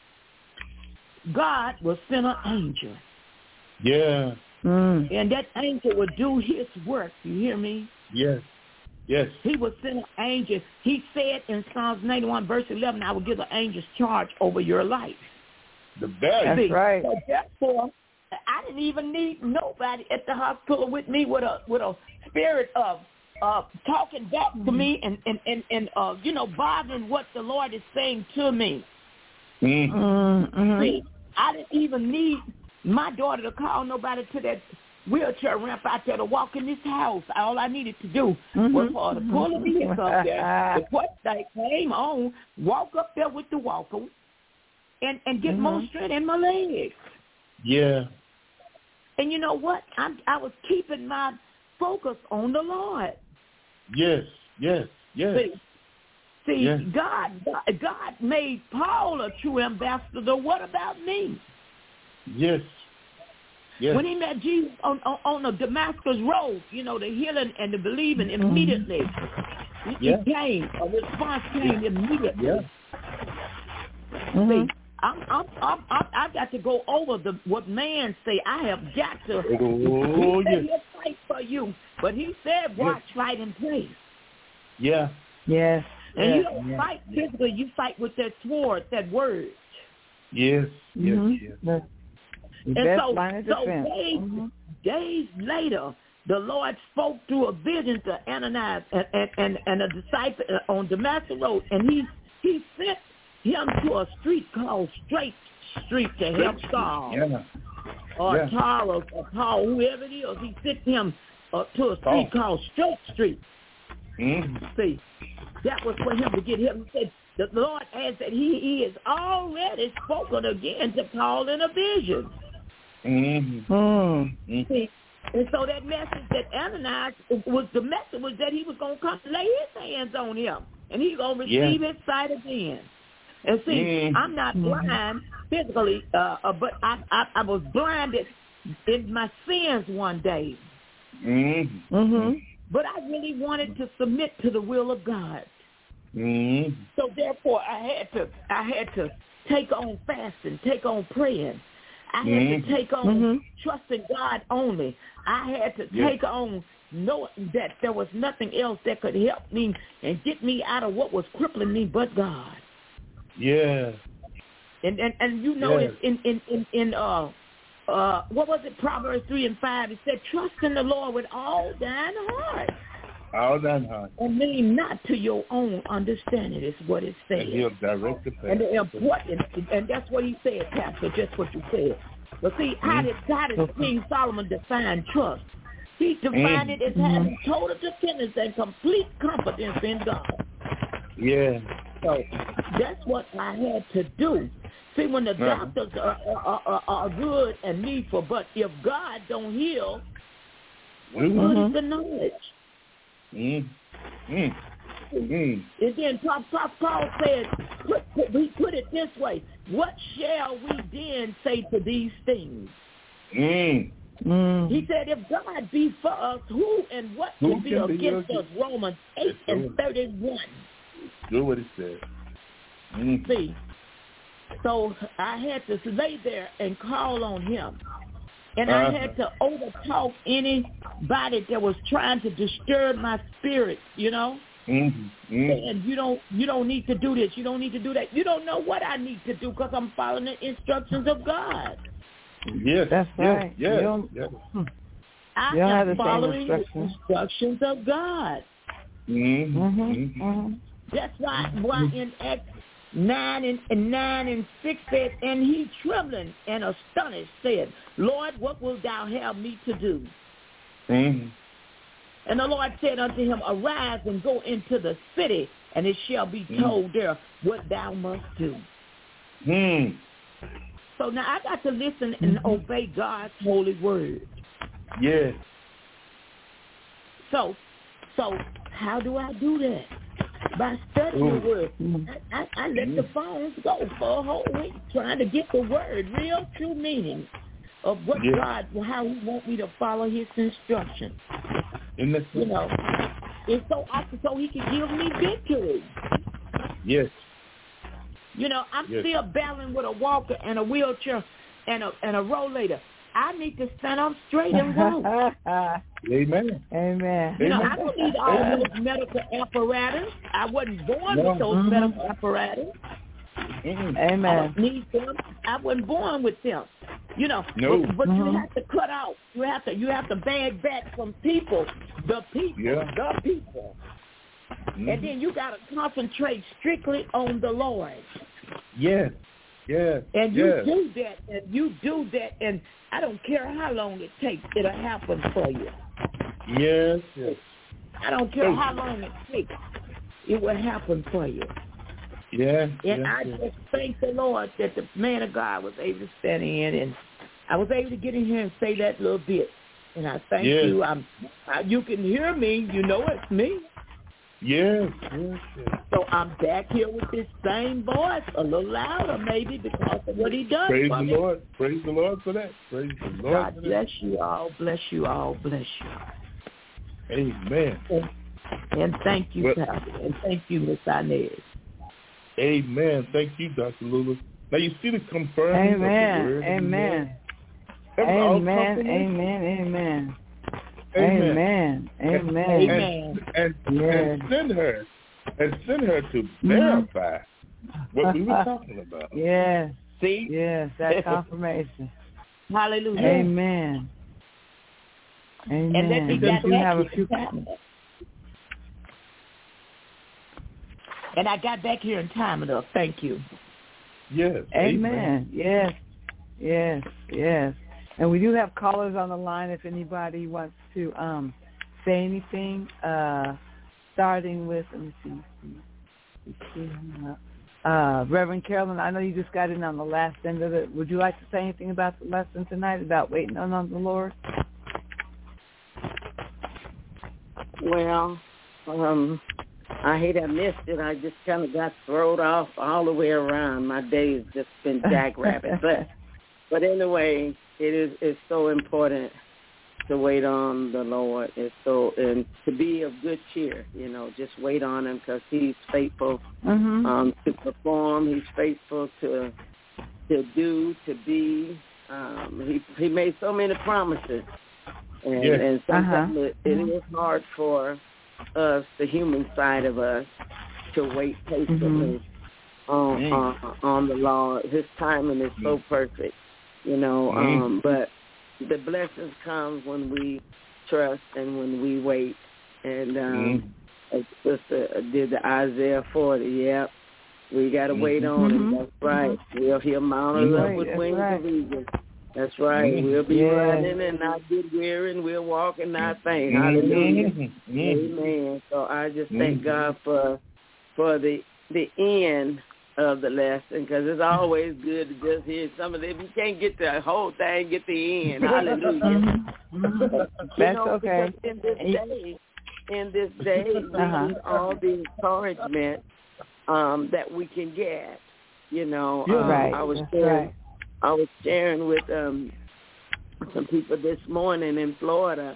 God will send an angel. Yeah. Mm. And that angel will do his work. You hear me? Yes. Yes. He will send an angel. He said in Psalms ninety-one, verse eleven, I will give the angels charge over your life. The value. That's right. So therefore, I didn't even need nobody at the hospital with me with a with a spirit of uh, talking back to me and, and, and, and uh, you know, bothering what the Lord is saying to me. Mm-hmm. Mm-hmm. See, I didn't even need my daughter to call nobody to that wheelchair ramp out there to walk in this house. All I needed to do mm-hmm. was for her to pull the vehicle up there. The what they came on, walk up there with the walker, and, and get mm-hmm. more strength in my legs. Yeah. And you know what? I I was keeping my focus on the Lord. Yes, yes, yes. See, see yes. God, God made Paul a true ambassador. What about me? Yes. Yes. When he met Jesus on, on, on the Damascus road, you know, the healing and the believing mm-hmm. immediately, yeah. it came, a response came immediately. Yeah. Mm-hmm. See, I'm, I'm, I'm, I'm, I've got to go over the what man say. I have got to. Oh, he said yes. he'll fight for you, but he said, watch, yes. fight, and pray. Yeah. Yes. And yes. you don't yes. fight physically. You fight with that sword, that word. Yes. Yes. Mm-hmm. Yes. The, the and best so, line of so defense. days, mm-hmm. days later, the Lord spoke through a vision to Ananias and, and, and, and a disciple on Damascus Road, and he he sent him to a street called Straight Street to help Saul. Yeah. Or yeah. Tara or Paul, whoever it is. He sent him uh, to a street oh. called Straight Street. Mm-hmm. See, that was for him to get him. He said, the Lord adds that he, he has already spoken again to Paul in a vision. Mm-hmm. Mm. See, and so that message that Ananias was, the message was that he was going to come lay his hands on him, and he's going to receive yeah. his sight again. And see, mm-hmm. I'm not blind physically, uh, uh, but I, I, I was blinded in my sins one day. Mm-hmm. Mm-hmm. But I really wanted to submit to the will of God. Mm-hmm. So therefore, I had to, I had to take on fasting, take on praying. I had mm-hmm. to take on mm-hmm. trusting God only. I had to yes. take on knowing that there was nothing else that could help me and get me out of what was crippling me but God. Yeah. And and, and you know yes. in, in, in, in uh uh what was it, Proverbs three and five, it said, trust in the Lord with all thine heart. All thine heart. And lean not to your own understanding is what it says. And he'll direct the path. And the important, and that's what he said, Pastor, just what you said. But see, mm-hmm. how did, how did King Solomon define trust? He defined mm-hmm. it as having total dependence and complete confidence in God. Yeah. So that's what I had to do. See, when the uh-huh. doctors are, are, are, are good and needful, but if God don't heal, what mm-hmm. good is the knowledge? Mm-hmm. Mm-hmm. And then Paul said, put, put, we put it this way, what shall we then say to these things? Mm. Mm. He said, if God be for us, who and what Who can be can be against us? against- Romans eight and thirty-one. Do what he said. Mm. See, so I had to lay there and call on him. And I Uh-huh. had to overtalk anybody that was trying to disturb my spirit, you know. Mm-hmm. Mm-hmm. And you don't you don't need to do this. You don't need to do that. You don't know what I need to do because I'm following the instructions of God. Yes, That's yes, right. yes, You don't- yes. I You don't have am the same following the instructions. instructions of God. Mm-hmm. Mm-hmm. Mm-hmm. Mm-hmm. That's why, why in Acts nine and, and nine and six said, and he trembling and astonished said, Lord, what wilt thou have me to do? Mm-hmm. And the Lord said unto him, arise and go into the city, and it shall be told there what thou must do. Mm. So now I got to listen and obey God's holy word. Yes. So, so how do I do that? By studying Ooh. the word. I, I, I let the phones go for a whole week trying to get the word, real true meaning of what Yeah. God, how he want me to follow his instructions. Isn't that You know, and so I, so he can give me victory. Yes. You know, I'm Yes. still battling with a walker and a wheelchair and a and a rollator. I need to stand up straight and walk. Amen. Amen. You know, Amen. I don't need all those medical apparatus. I wasn't born No. with those Mhm. medical apparatus. Mm-hmm. I Amen. don't need them. I wasn't born with them. You know, No. but, but Mhm. you have to cut out. You have to you have to bag back from people, the people, Yeah. the people. Mm-hmm. And then you got to concentrate strictly on the Lord. Yes. Yes. And you yes. do that, and you do that, and I don't care how long it takes, it'll happen for you. Yes. Yes. I don't care how long it takes, it will happen for you. Yeah. And yes, I yes. just thank the Lord that the man of God was able to stand in, and I was able to get in here and say that little bit. And I thank Yes. you. I'm, I, you can hear me. You know it's me. Yes. Yes. Yes. So I'm back here with this same voice, a little louder maybe because of what he does Praise for the me. Lord. Praise the Lord for that. Praise the Lord God for bless that. you all. Bless you all. Bless you. Amen. And, and thank you, Well- Pastor. And thank you, Miss Inez. Amen. Thank you, Doctor Lula. Now you see the confirming of the Amen. word. Amen. That was all Amen. confirmation. Amen. Amen. Amen. Amen. Amen. Amen. And, and, Yes. and send her and send her to verify what we were talking about. Yes. See? Yes. That confirmation. Hallelujah. Amen. Amen. And let me We get do back have a here few. in time. And I got back here in time enough. Thank you. Yes. Amen. Yes. Yes. Yes. And we do have callers on the line if anybody wants to um, say anything. Uh, starting with, let me see. Let's see. Uh, Reverend Carolyn, I know you just got in on the last end of it. Would you like to say anything about the lesson tonight, about waiting on, on the Lord? Well, um, I hate I missed it. I just kind of got thrown off all the way around. My day has just been jackrabbit. but but anyway, it is it's so important to wait on the Lord. It's so and to be of good cheer. You know, just wait on Him because He's faithful Mm-hmm. um, to perform. He's faithful to to do, to be. Um, he he made so many promises. And, Yes. and sometimes Uh-huh. it, it is hard for us, the human side of us, to wait patiently Mm-hmm. on, Mm. on on the Lord. His timing is so perfect, you know. Mm. Um, but the blessings come when we trust and when we wait. And um, Mm. as Sister did the Isaiah forty, yep. We got to Mm-hmm. wait on Mm-hmm. Him. That's right. We'll hear mounted Mm-hmm. up Right, with that's wings right. of eagles. That's right. Mhm. We'll be Yes. running and not get weary, and we'll walk and not faint. Mhm. Hallelujah. Mhm. Amen. So I just thank Mhm. God for for the the end of the lesson, because it's always good to just hear some of them. You can't get the whole thing, get the end. Hallelujah. Mm-hmm. Mm-hmm. You That's know, okay. because in this And you- day, in this day, we Uh-huh. need all the encouragement um, that we can get. You know, Yeah. um, Right. I was That's sharing, right. I was sharing with um, some people this morning in Florida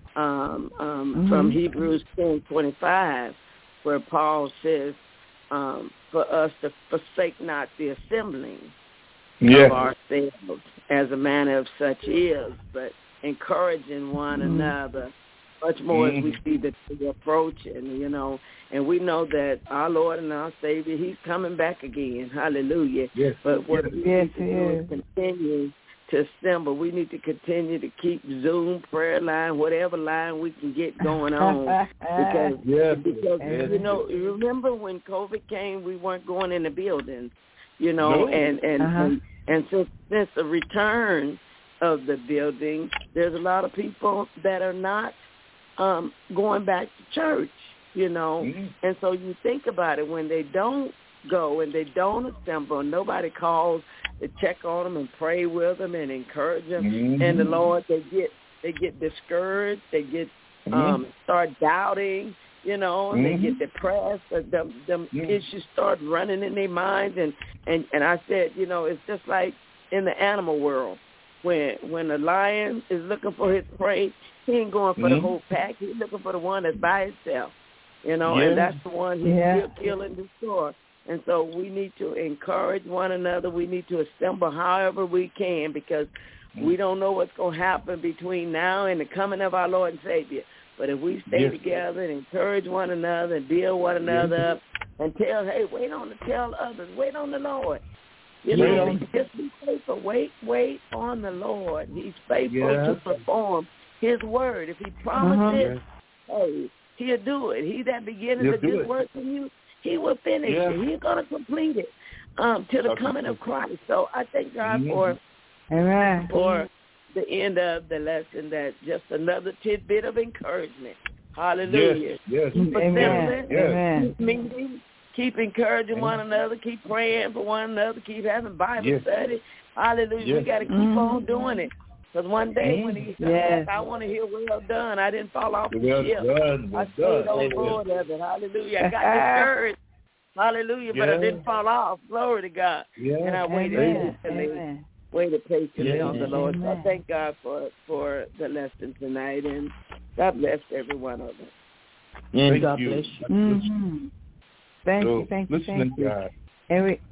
um, um, mm-hmm. from Hebrews ten twenty-five, where Paul says um, for us to forsake not the assembling yes. of ourselves, as a manner of such is, but encouraging one mm-hmm. another, much more mm-hmm. as we see the, the approaching, you know. And we know that our Lord and our Savior, he's coming back again. Hallelujah. Yes. But what yes. we yes, need to do is continue to assemble. We need to continue to keep Zoom, prayer line, whatever line we can get going on. because, yes. because yes. you know, remember when COVID came, we weren't going in the buildings, you know, no. and, and, uh-huh. and, and since, since the return of the building, there's a lot of people that are not um, going back to church, you know. Mm-hmm. And so you think about it, when they don't go and they don't assemble, nobody calls to check on them and pray with them and encourage them. Mm-hmm. And the Lord, they get they get discouraged, they get mm-hmm. um, start doubting, you know, and mm-hmm. they get depressed. And them them mm-hmm. issues start running in their minds. And, and, and I said, you know, it's just like in the animal world. When when a lion is looking for his prey, he ain't going for mm-hmm. the whole pack. He's looking for the one that's by himself, you know, yeah. and that's the one he yeah. will kill and destroy. And so we need to encourage one another. We need to assemble however we can, because mm-hmm. we don't know what's going to happen between now and the coming of our Lord and Savior. But if we stay yes. together and encourage one another and build one another yes. up and tell, hey, wait on the tell others, wait on the Lord. You Wait know, on. just be faithful. Wait, wait on the Lord. He's faithful yeah. to perform his word. If he promises, uh-huh. hey, he'll do it. He that beginneth a good work in you, he will finish yeah. it. He's going to complete it um, to the okay. coming of Christ. So I thank God mm-hmm. for, Amen. for the end of the lesson, that just another tidbit of encouragement. Hallelujah. Yes. yes. Keep assembling, Amen. keep meeting, keep encouraging one another, keep praying for one another, keep having Bible yes. study. Hallelujah. Yes. We got to keep mm-hmm. on doing it. Because one day mm-hmm. when he said, yes. I want to hear well done, I didn't fall off the well ship. done, well I stayed done. on board of it. Hallelujah. I got discouraged. Hallelujah. But yes. I didn't fall off. Glory to God. Yes. And I waited Amen. patiently. Amen. Waited patiently yes. on the Lord. Amen. So I thank God for, for the lesson tonight. And God bless every one of us. And Thank God you. bless you. Mm-hmm. Thank so, you, thank you, listen thank to you. God. And we,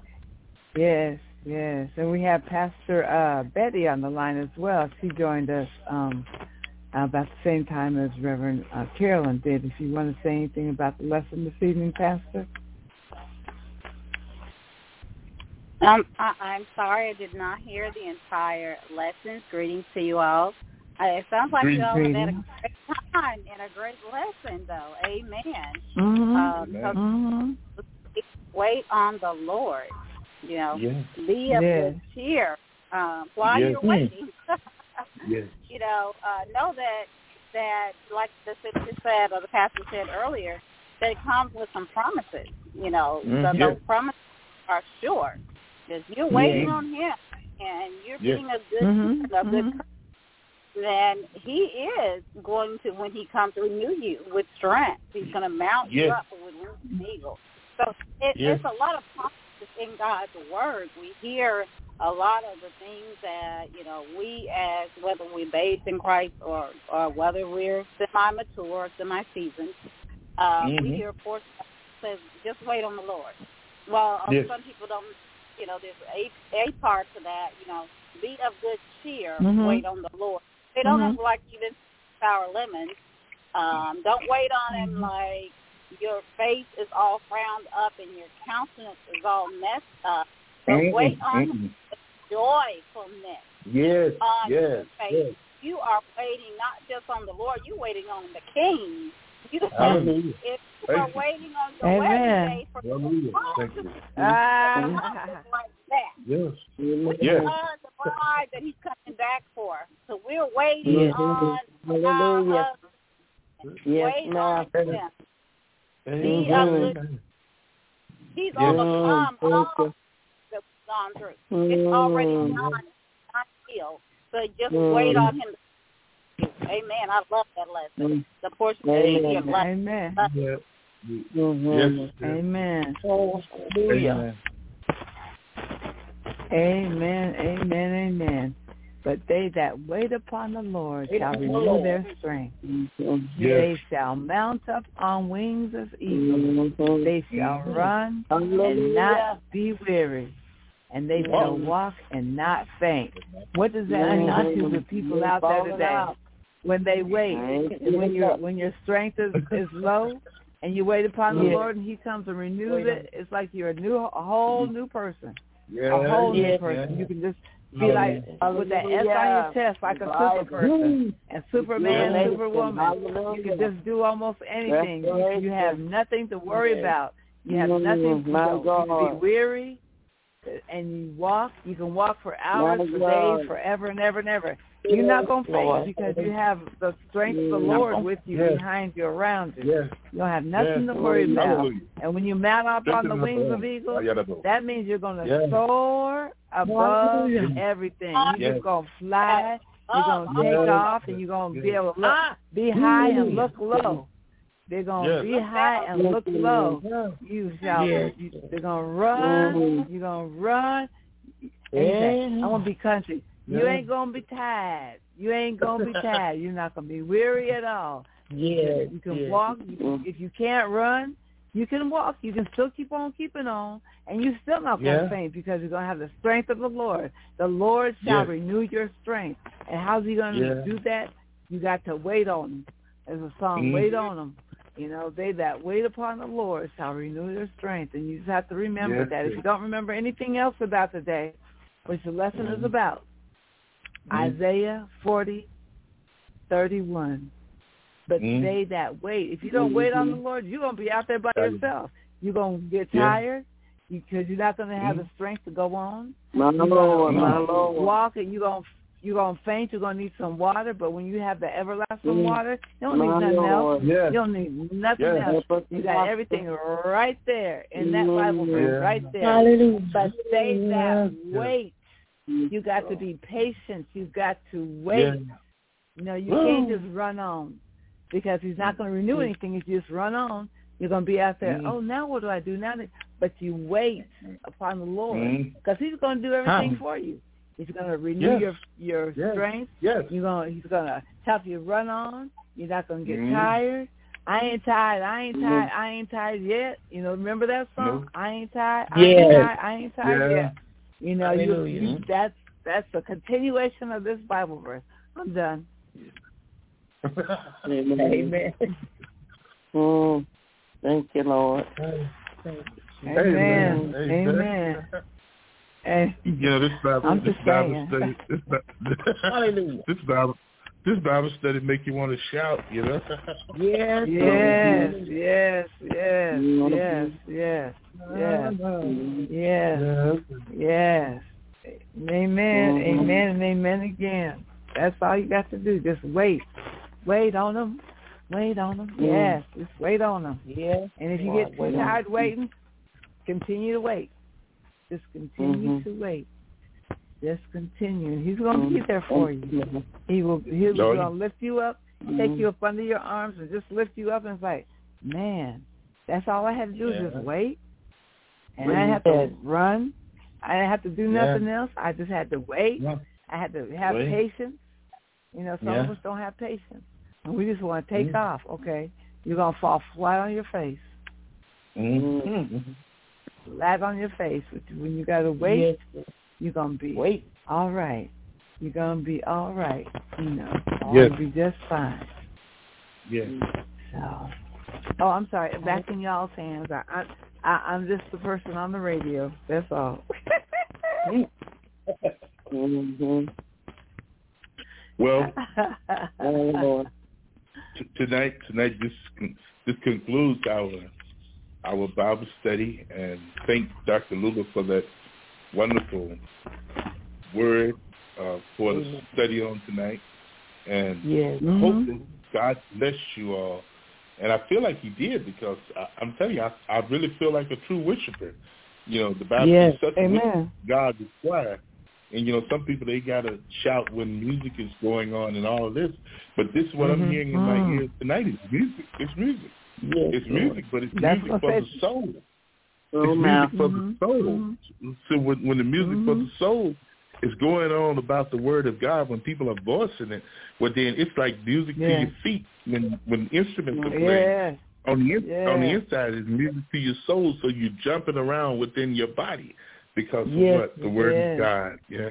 yes, yes, and we have Pastor uh, Betty on the line as well. She joined us um, about the same time as Reverend uh, Carolyn did. If you want to say anything about the lesson this evening, Pastor. Um, I, I'm sorry I did not hear the entire lesson. Greetings to you all. Uh, it sounds like you all had a great time and a great lesson, though. Amen. Mm-hmm. Um, mm-hmm. Wait on the Lord. You know, yes. be of yes. good cheer um, while yes. you're waiting. yes. You know, uh, know that that like the sister said or the pastor said earlier, that it comes with some promises. You know, mm-hmm. so yes. those promises are sure. Because you're waiting yes. on Him and you're yes. being a good, mm-hmm. a good mm-hmm. then He is going to, when He comes, renew you with strength. He's going to mount yes. you up with wings and eagles. So it, yes. it's a lot of promises in God's Word. We hear a lot of the things that, you know, we as, whether we're babes in Christ or, or whether we're semi-mature or semi-seasoned, uh, mm-hmm. we hear a portion that says, just wait on the Lord. Well, yes. some people don't, you know, there's a, a part to that, you know, be of good cheer, mm-hmm. wait on the Lord. They don't mm-hmm. have like even sour lemons. Um, don't wait on Him like your face is all frowned up and your countenance is all messed up. But mm-hmm. wait on mm-hmm. Him with joyfulness. Yes. On yes. your face. Yes. You are waiting not just on the Lord, you're waiting on the King. You Hallelujah. If you Thank are you. waiting on your Amen. wedding day for Hallelujah. the Thank you. Ah. like that. Yes. We yes. are the bride that He's coming back for. So we're waiting Yes. on Hallelujah. our husband. Yes, Wait ma'am. on Him. Be Amen. of good. He's Yes. overcome Mm, all that we've gone through. It's already Mm. done. It's not healed. So just Mm. wait on Him. Amen. I love that lesson. Mm. The portion Amen. of the lesson. Amen. Yes. Mm-hmm. Yes. Amen. Hallelujah. Amen. Amen. Amen. Amen. But they that wait upon the Lord shall renew their strength. Yes. They shall mount up on wings as eagles. They shall run and not be weary. And they shall walk and not faint. What does that mean to the people out there today? When they wait, and when your when your strength is, is low, and you wait upon the Lord, and He comes and renews it, it's like you're a new, a whole new person, Yeah. a whole yeah. new person. Yeah. You can just be like with that S on your chest, like a super person, and Superman, Superwoman. You can just do almost anything. You, you have nothing to worry about. You have nothing to go. You can be weary, and you walk. You can walk for hours, for days, forever and ever and ever. You're not going to faint because you have the strength of the Lord with you, yes. behind you, around you. Yes. You don't have nothing yes. to worry about. Hallelujah. And when you mount up on the wings of eagles, that means you're going to yes. soar above yes. everything. You're yes. just going to fly. You're going to take yes. off, and you're going to yes. be able to look, be high and look low. They're going to yes. be high and look low. You shall. Yes. You, they're going to run. You're going to run. And you say, I want to be country. You ain't going to be tired. You ain't going to be tired. You're not going to be weary at all. Yeah, You can yeah. walk. You can, if you can't run, you can walk. You can still keep on keeping on, and you're still not going to yeah. faint because you're going to have the strength of the Lord. The Lord shall yes. renew your strength. And how's He going to yeah. do that? You got to wait on Him. There's a song, mm-hmm. wait on Him. You know, they that wait upon the Lord shall renew their strength. And you just have to remember yes. that. If you don't remember anything else about the day, which the lesson mm-hmm. is about, Mm-hmm. Isaiah forty, thirty-one. But mm-hmm. they that wait, if you don't mm-hmm. wait on the Lord, you're going to be out there by yourself. You're going to get tired yeah. because you're not going to have mm-hmm. the strength to go on. My Lord, my Lord. Walk and you're going to you're going to faint. You're going to need some water. But when you have the everlasting mm-hmm. water, you don't need my nothing Lord. else. Yes. You don't need nothing yes. else. You got everything right there in that Bible verse yeah. right there. Hallelujah. But they that wait, you got to be patient. You've got to wait. Yeah. You know, you Woo. can't just run on because He's not going to renew anything if you just run on. You're going to be out there, mm. oh, now what do I do now? But you wait upon the Lord because mm. He's going to do everything huh. for you. He's going to renew yes. your your yes. strength. Yes. You're going. He's going to help you run on. You're not going to get mm. tired. I ain't tired. I ain't tired. I ain't tired yet. You know, remember that song? No. I ain't tired. I yes. ain't tired. I ain't tired yeah. yet. You know, you, you, that's that's a continuation of this Bible verse. I'm done. Amen. Amen. Mm, thank you, Lord. Amen. Amen. Amen. And you know, this Bible, I'm this just Bible saying. study, this, Hallelujah. This Bible, this Bible study make you want to shout. You know. Yes. Yes. Yes. Yes. Yes. Yes. Yes. Yes. Yes. Amen. Amen. And amen again. That's all you got to do. Just wait. Wait on them. Wait on them. Yes. Just wait on them. Yes. And if you get too tired waiting, continue to wait. Just continue mm-hmm. to wait. Just continue. He's going to mm-hmm. be there for you. He will. He's going to lift you up, mm-hmm. take you up under your arms, and just lift you up. And it's like, man, that's all I had to do yeah. is just wait. And I didn't have to run. I didn't have to do nothing yeah. else. I just had to wait. Yeah. I had to have wait. patience. You know, some yeah. of us don't have patience. And we just want to take mm-hmm. off. Okay, you're going to fall flat on your face. Mm-hmm. Flat on your face. When you got to wait, yes. you're going to be wait. all right. You're going to be all right. You know, yes. you'll be just fine. Yes. So, oh, I'm sorry. Back in y'all's hands. I, I, I, I'm just the person on the radio. That's all. mm-hmm. Well, t- tonight, tonight this this concludes our our Bible study, and thank Doctor Luba for that wonderful word uh, for the study on tonight. And yes. I hope that God bless you all. And I feel like He did, because I, I'm telling you, I, I really feel like a true worshiper. You know, the Bible yes. is such Amen. a God requires. And, you know, some people, they got to shout when music is going on and all of this. But this is what mm-hmm. I'm hearing in my ears tonight is music. It's music. Yes, it's music, but it's That's music for the soul. Oh, it's man. music for mm-hmm. the soul. Mm-hmm. So when, when the music mm-hmm. for the soul is going on about the word of God when people are voicing it. Well, then it's like music yeah. to your feet when when instruments are playing. Yeah. On the yeah. on the inside is music to your soul, so you're jumping around within your body because yes. of what the word yes. of God. Yeah.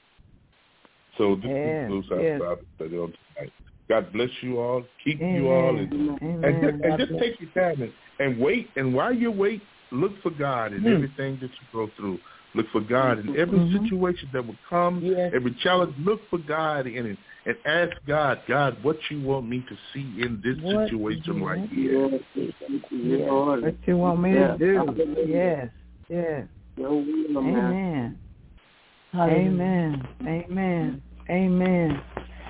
So this yes. concludes our yes. Bible study on tonight. God bless you all. Keep Amen. you all, and, Amen. and just, and just take your time and, and wait. And while you wait, look for God in mm. everything that you go through. Look for God in every mm-hmm. situation that will come, yes. every challenge. Look for God in it and ask God, God, what you want me to see in this what situation right here. Yes. What you want me yes. to do. Yes, yes. Amen. Amen. Amen. Amen.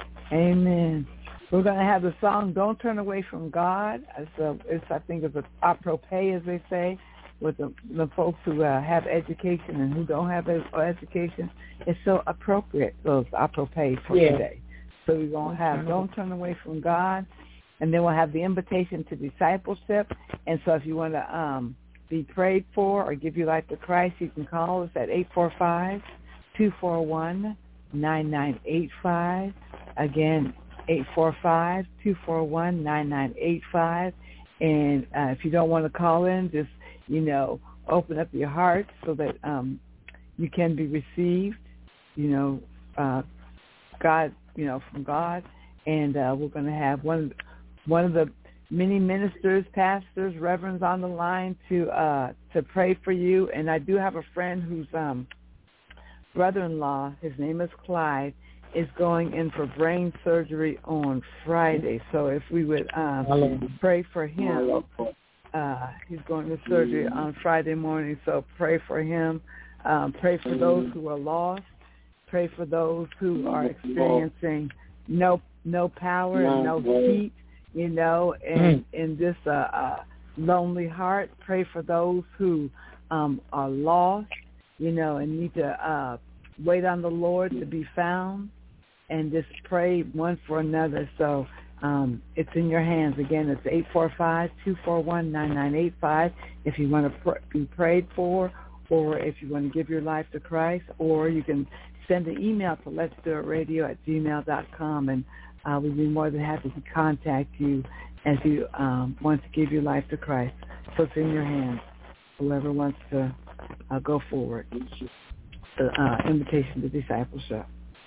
Amen. We're going to have the song, Don't Turn Away from God. It's, a, it's I think it's a apropos, as they say, with the, the folks who uh, have education and who don't have education. It's so appropriate, so it's apropos for yeah. today. So we're going to have Don't Turn Away from God, and then we'll have the invitation to discipleship. And so if you want to um, be prayed for or give your life to Christ, you can call us at eight four five, two four one, nine nine eight five. Again, eight four five, two four one, nine nine eight five. And uh, if you don't want to call in, just, you know, open up your heart so that um, you can be received, you know, uh, God, you know, from God. And uh, we're going to have one, one of the many ministers, pastors, reverends on the line to uh, to pray for you. And I do have a friend whose um, brother-in-law, his name is Clyde, is going in for brain surgery on Friday. So if we would um, pray for him, uh, he's going to surgery on Friday morning. So pray for him. Um, pray for those who are lost. Pray for those who are experiencing no no power and no heat, you know, and in this uh, uh, lonely heart. Pray for those who um, are lost, you know, and need to uh, wait on the Lord to be found. And just pray one for another. So um, it's in your hands. Again, it's eight four five, two four one, nine nine eight five if you want to pr- be prayed for, or if you want to give your life to Christ, or you can send an email to let's do it radio at gmail dot com, and uh, we'd be more than happy to contact you as you um, want to give your life to Christ. So it's in your hands, whoever wants to uh, go forward. The uh, invitation to discipleship.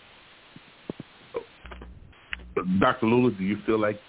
Doctor Lula, do you feel like...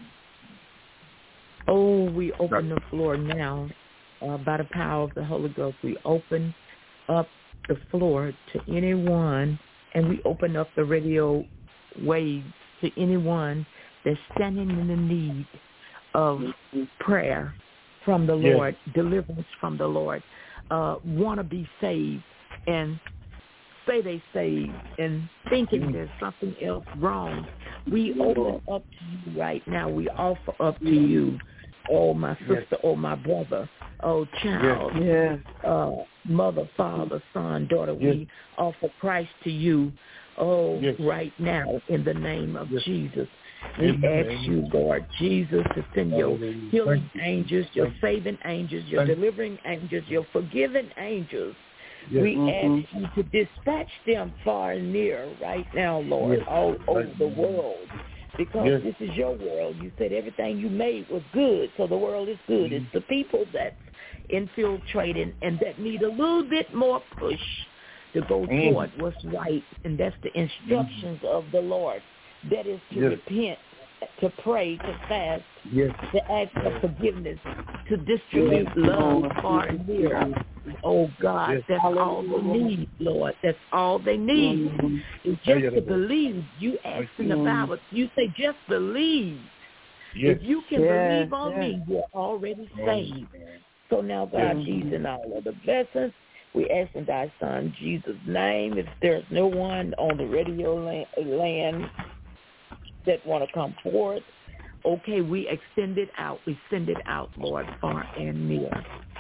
Oh, we open the floor now uh, by the power of the Holy Ghost. We open up the floor to anyone, and we open up the radio waves to anyone that's standing in the need of prayer from the Lord, yes. deliverance from the Lord, uh, want to be saved, and say they saved and thinking mm. there's something else wrong. We open up to you right now. We offer up to you, oh, my sister, yes. oh, my brother, oh, child, yes. uh, mother, father, son, daughter. Yes. We offer Christ to you, oh, yes. right now in the name of yes. Jesus. We Amen. ask you, Lord Jesus, to send your healing angels, your saving angels, your delivering angels, your forgiving angels. Yes. We mm-hmm. ask you to dispatch them far and near right now, Lord, yes. all over right. the world, because yes. this is your world. You said everything you made was good, so the world is good. Mm-hmm. It's the people that's infiltrating and that need a little bit more push to go mm-hmm. toward what's right, and that's the instructions mm-hmm. of the Lord. That is to yes. repent, to pray, to fast, yes. to ask for forgiveness, to distribute yes. love far and near. Oh, God, yes. that's all they need, Lord. That's all they need. Mm-hmm. It's just to believe. You ask in the Bible, you say just believe. Yes. If you can yes. believe on yes. me, you're already saved. So now, God, yes. Jesus, and all of the blessings, we ask in thy Son, Jesus' name. If there's no one on the radio land that want to come forward, okay, we extend it out. We send it out, Lord, far and near.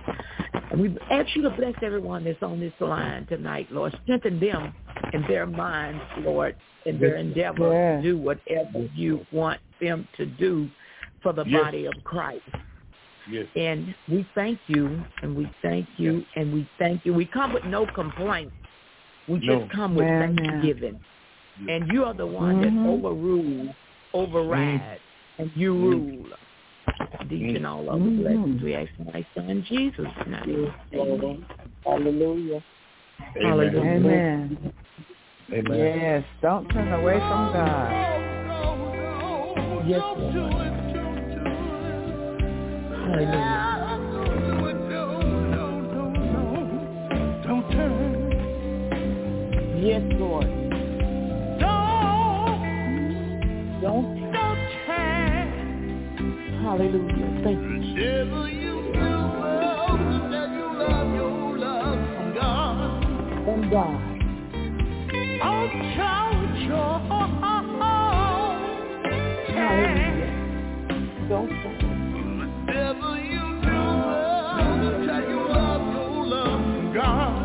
And we ask you to bless everyone that's on this line tonight, Lord. Strengthen them in their minds, Lord, in their endeavor yeah. to do whatever you want them to do for the yes. body of Christ. Yes. And we thank you, and we thank you, and we thank you. We come with no complaints. We just No. come with Amen. thanksgiving. And you are the one Mm-hmm. that overrules, overrides, mm-hmm. and you rule. These and all other Mm-hmm. blessings we ask in my son Jesus' name. Amen. Hallelujah. Amen. Amen. Amen. Yes, don't turn away from God. Yes, Lord. Hallelujah. Don't turn. Yes, Lord. Don't. Don't. Don't turn. Hallelujah. Thank you. Whatever you do, oh, that you love your love from God. From God. Oh, child, your Hallelujah. Don't turn. whatever you do, oh, that you love your love from God.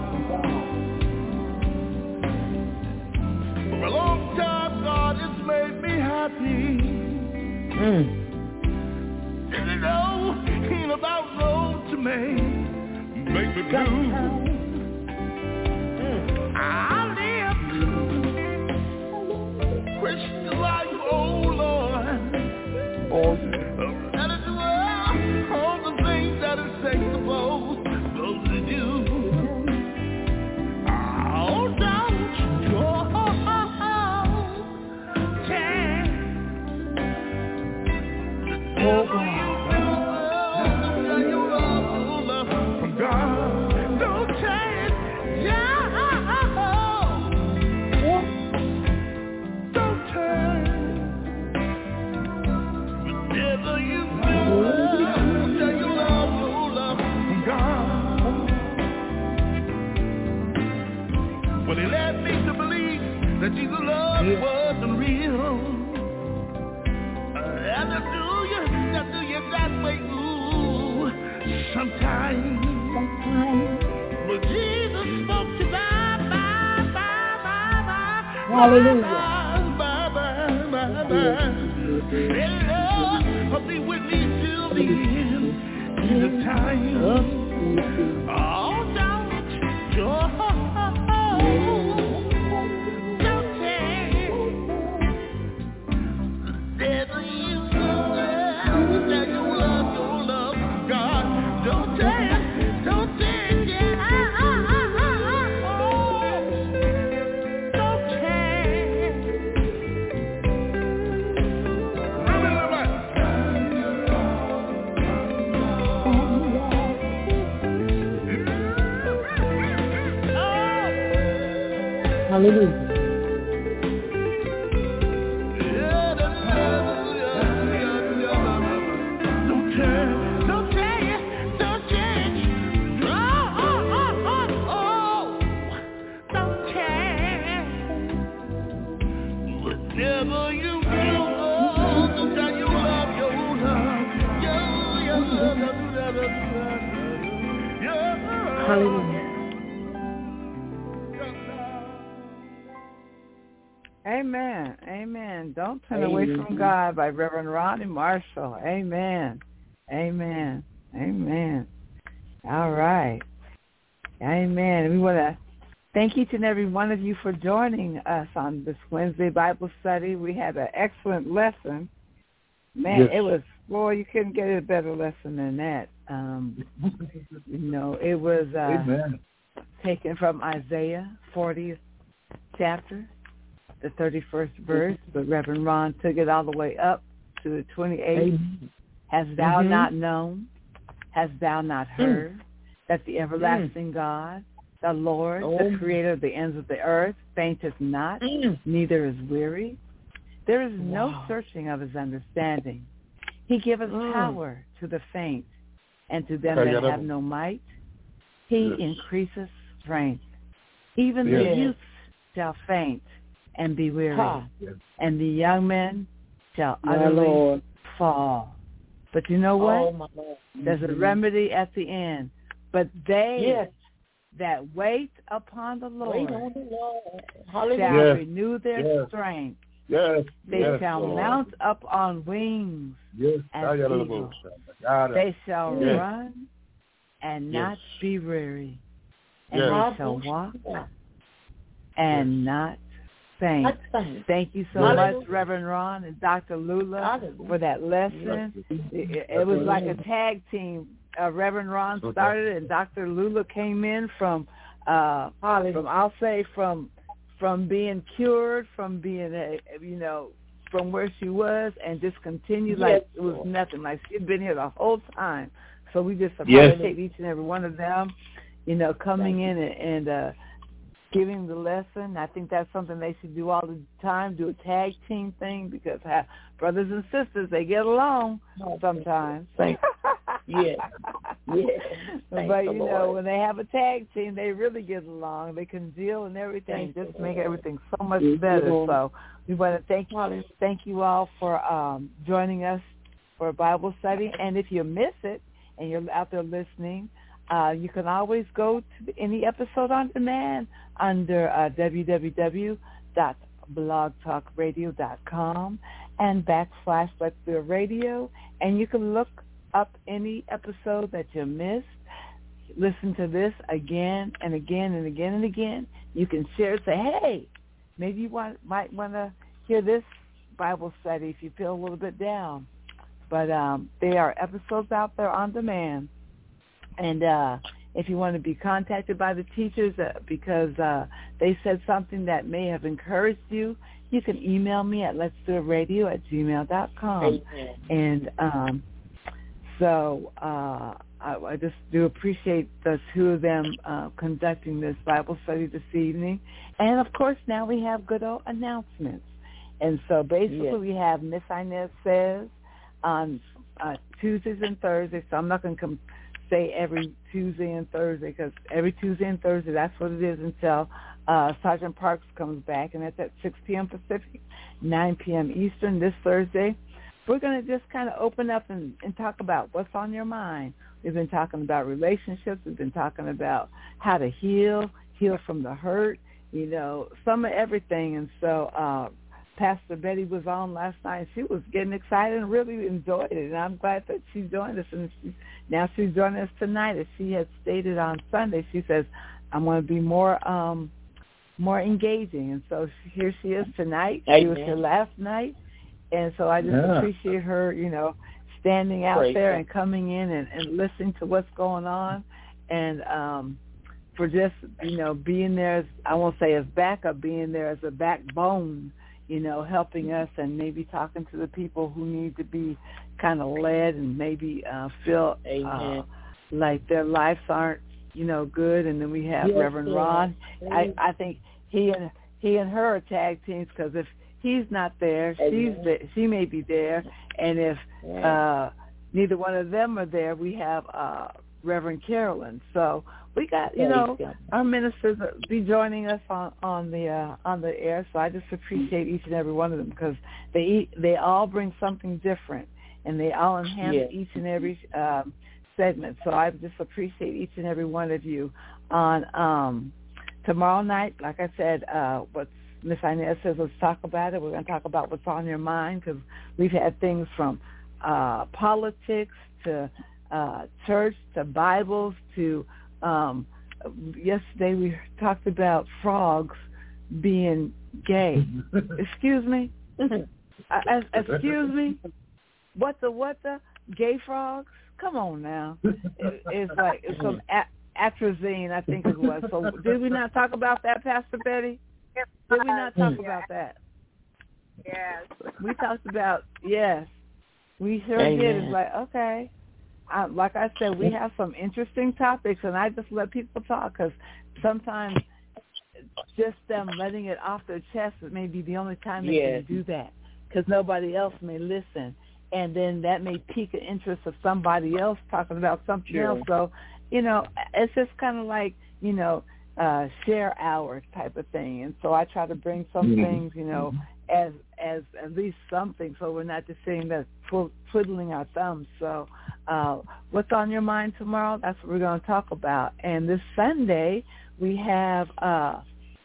For a long time, God has made me happy. Mm. And you know, ain't about no to make, make me blue. Mm. I live Christian life, oh Lord. Oh, And it's all, all the things that it takes supposed, supposed to do. Oh, don't you turn. oh God. Well, he led me to believe that Jesus' love Yeah. wasn't real. Uh, and that do you, that do you that way, ooh, sometimes. Sometimes. But Jesus spoke to bye, bye, bye, bye, bye. Hallelujah. Bye, bye, bye, bye, bye. And Lord, I'll be with me till the end of the time. Oh, don't, don't. Hallelujah. Hallelujah. Amen. Amen. Don't turn away from God by Reverend Ronnie Marshall. Amen. Amen. Amen. All right. Amen. We want to thank each and every one of you for joining us on this Wednesday Bible study. We had an excellent lesson. Man, Yes. it was, boy, you couldn't get a better lesson than that. Um, you know, it was uh, Amen. taken from Isaiah fortieth chapter, the thirty-first verse, but Reverend Ron took it all the way up to the twenty-eighth. Amen. Hast thou Mhm. not known, hast thou not heard, that the everlasting God, the Lord, Oh. the creator of the ends of the earth, fainteth not, Mm. neither is weary? There is no Wow. searching of his understanding. He giveth Mm. power to the faint, and to them that have no might, he Yes. increaseth strength. Even Yes. the youths shall faint and be weary, Ha. and the young men shall My utterly Lord. fall. But you know what? Oh, my Lord. There's a remedy at the end. But they Yes. that wait upon the Lord Wait on the Lord. shall Hallelujah. Yes. renew their Yes. strength. Yes. They yes, shall Lord. mount up on wings Yes. as eagles. Got it. They shall Yes. run and Yes. not be weary, and Yes. they shall walk and yes. not faint. Thank you so Hallelujah. much, Reverend Ron and Doctor Lula, Hallelujah. for that lesson. It, it was like a tag team. Uh, Reverend Ron started, and Doctor Lula came in from, uh, from I'll say from, from being cured, from being, a, you know, from where she was, and just continued like yes. it was nothing. Like she'd been here the whole time. So we just appreciate yes. each and every one of them, you know, coming in and, and uh, giving the lesson. I think that's something they should do all the time, do a tag team thing, because have brothers and sisters, they get along sometimes. Thank yeah. yeah. But, you know, when they have a tag team, they really get along. They can deal and everything, thank just make everything so much better. So we want to thank you, thank you all for um, joining us for Bible study. And if you miss it and you're out there listening, Uh, you can always go to any episode on demand under uh, w w w dot blog talk radio dot com and backslash Let's Do It Radio, and you can look up any episode that you missed. Listen to this again and again and again and again. You can share it, say, hey, maybe you want, might want to hear this Bible study if you feel a little bit down. But um, there are episodes out there on demand. And uh, if you want to be contacted by the teachers uh, because uh, they said something that may have encouraged you, you can email me at let's do it radio at gmail dot com. Amen. And um, so uh, I, I just do appreciate the two of them uh, conducting this Bible study this evening. And, of course, now we have good old announcements. And so basically yes. we have Miss Inez Says on uh, Tuesdays and Thursdays, so I'm not going to come say every Tuesday and Thursday, because every Tuesday and Thursday, that's what it is until uh, Sergeant Parks comes back, and that's at six p.m. Pacific, nine p.m. Eastern this Thursday. We're going to just kind of open up and, and talk about what's on your mind. We've been talking about relationships. We've been talking about how to heal, heal from the hurt, you know, some of everything. And so uh, Pastor Betty was on last night, and she was getting excited and really enjoyed it. And I'm glad that she joined us. And she, now she's joining us tonight. As she had stated on Sunday, she says, I'm going to be more um, more engaging. And so here she is tonight. Amen. She was here last night. And so I just yeah. appreciate her, you know, standing out Great. there and coming in and, and listening to what's going on. And um, for just, you know, being there, as, I won't say as backup, being there as a backbone, you know, helping us and maybe talking to the people who need to be kind of led and maybe uh, feel uh, like their lives aren't, you know, good. And then we have yes, Reverend yes. Ron. I, I think he and he and her are tag teams, because if he's not there, she's the, she may be there. And if uh, neither one of them are there, we have uh, Reverend Carolyn. So we got, you know, our ministers be joining us on, on the uh, on the air. So I just appreciate each and every one of them, because they they all bring something different, and they all enhance yes. each and every um, segment. So I just appreciate each and every one of you. On um, tomorrow night, like I said, uh, what Miss Inez says, let's talk about it. We're going to talk about what's on your mind, because we've had things from uh, politics to uh, church to Bibles to Um, yesterday we talked about frogs being gay. Excuse me? uh, excuse me? What the, what the? Gay frogs? Come on now. It, it's like, it's some a- atrazine, I think it was. So did we not talk about that, Pastor Betty? Did we not talk yeah. about that? Yes. We talked about, yes. We sure Amen. did. It's like, okay. I, like I said, we have some interesting topics, and I just let people talk, because sometimes just them letting it off their chest may be the only time they yes. can do that, because nobody else may listen, and then that may pique the interest of somebody else talking about something sure. else. So, you know, it's just kind of like, you know, uh, share hour type of thing, and so I try to bring some mm-hmm. things, you know, as as at least something, so we're not just saying that tw- twiddling our thumbs. So uh, what's on your mind tomorrow? That's what we're going to talk about. And this Sunday we have, uh,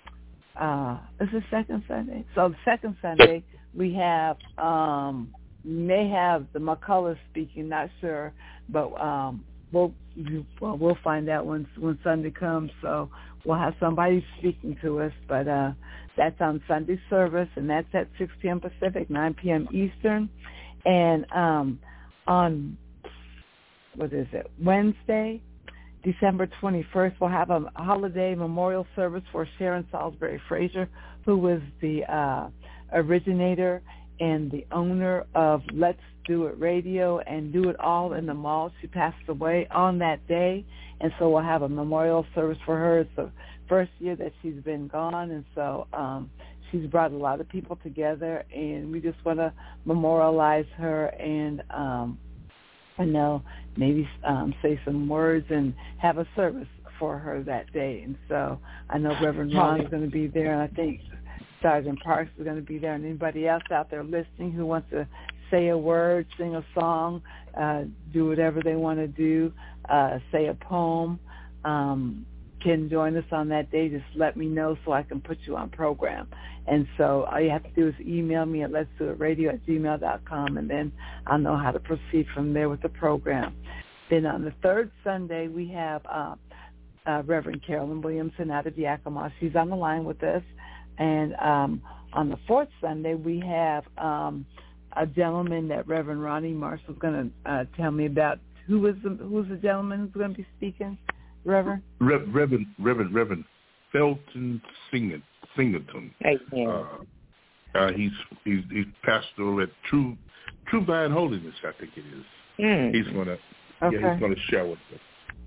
uh, is it second Sunday? So the second Sunday we have, um, may have the McCullough speaking, not sure, but um, we'll well, we'll find out when when Sunday comes. So we'll have somebody speaking to us. But uh, that's on Sunday service, and that's at six p.m. Pacific, nine p.m. Eastern. And um, on, what is it, Wednesday, December twenty-first, we'll have a holiday memorial service for Sharon Salisbury Frazier, who was the uh, originator and the owner of Let's Do It Radio and Do It All in the Mall. She passed away on that day, and so we'll have a memorial service for her. It's the first year that she's been gone, and so um, she's brought a lot of people together, and we just want to memorialize her and, um, I know, maybe um, say some words and have a service for her that day. And so I know Reverend Ron is going to be there, and I think Sergeant Parks is going to be there, and anybody else out there listening who wants to say a word, sing a song, uh, do whatever they want to do, uh, say a poem, um, can join us on that day. Just let me know so I can put you on program. And so all you have to do is email me at let's do it radio at gmail dot com, and then I'll know how to proceed from there with the program. Then on the third Sunday, we have uh, uh, Reverend Carolyn Williamson out of Yakima. She's on the line with us. And um, on the fourth Sunday, we have um, a gentleman that Reverend Ronnie Marshall is going to uh, tell me about. Who is the, who's the gentleman who's going to be speaking, Reverend? Re- Reverend Reverend Reverend Felton Singleton. Singleton. Uh, uh, he's he's he's pastoral at True True Vine Holiness, I think it is. Mm. He's going to okay. yeah he's going to share with us.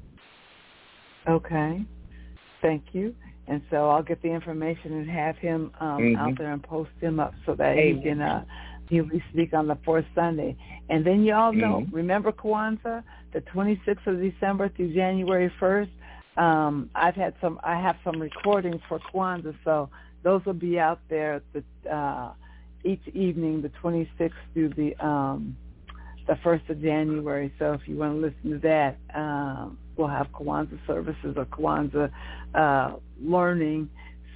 Okay, thank you. And so I'll get the information and have him um, mm-hmm. out there and post him up so that Amen. he can uh, he'll be speak on the fourth Sunday. And then you all know, mm-hmm. remember Kwanzaa, the twenty-sixth of December through January first. Um, I've had some. I have some recordings for Kwanzaa, so those will be out there the, uh, each evening, the twenty-sixth through the um, the first of January. So if you want to listen to that. Um, We'll have Kwanzaa services or Kwanzaa uh, learning.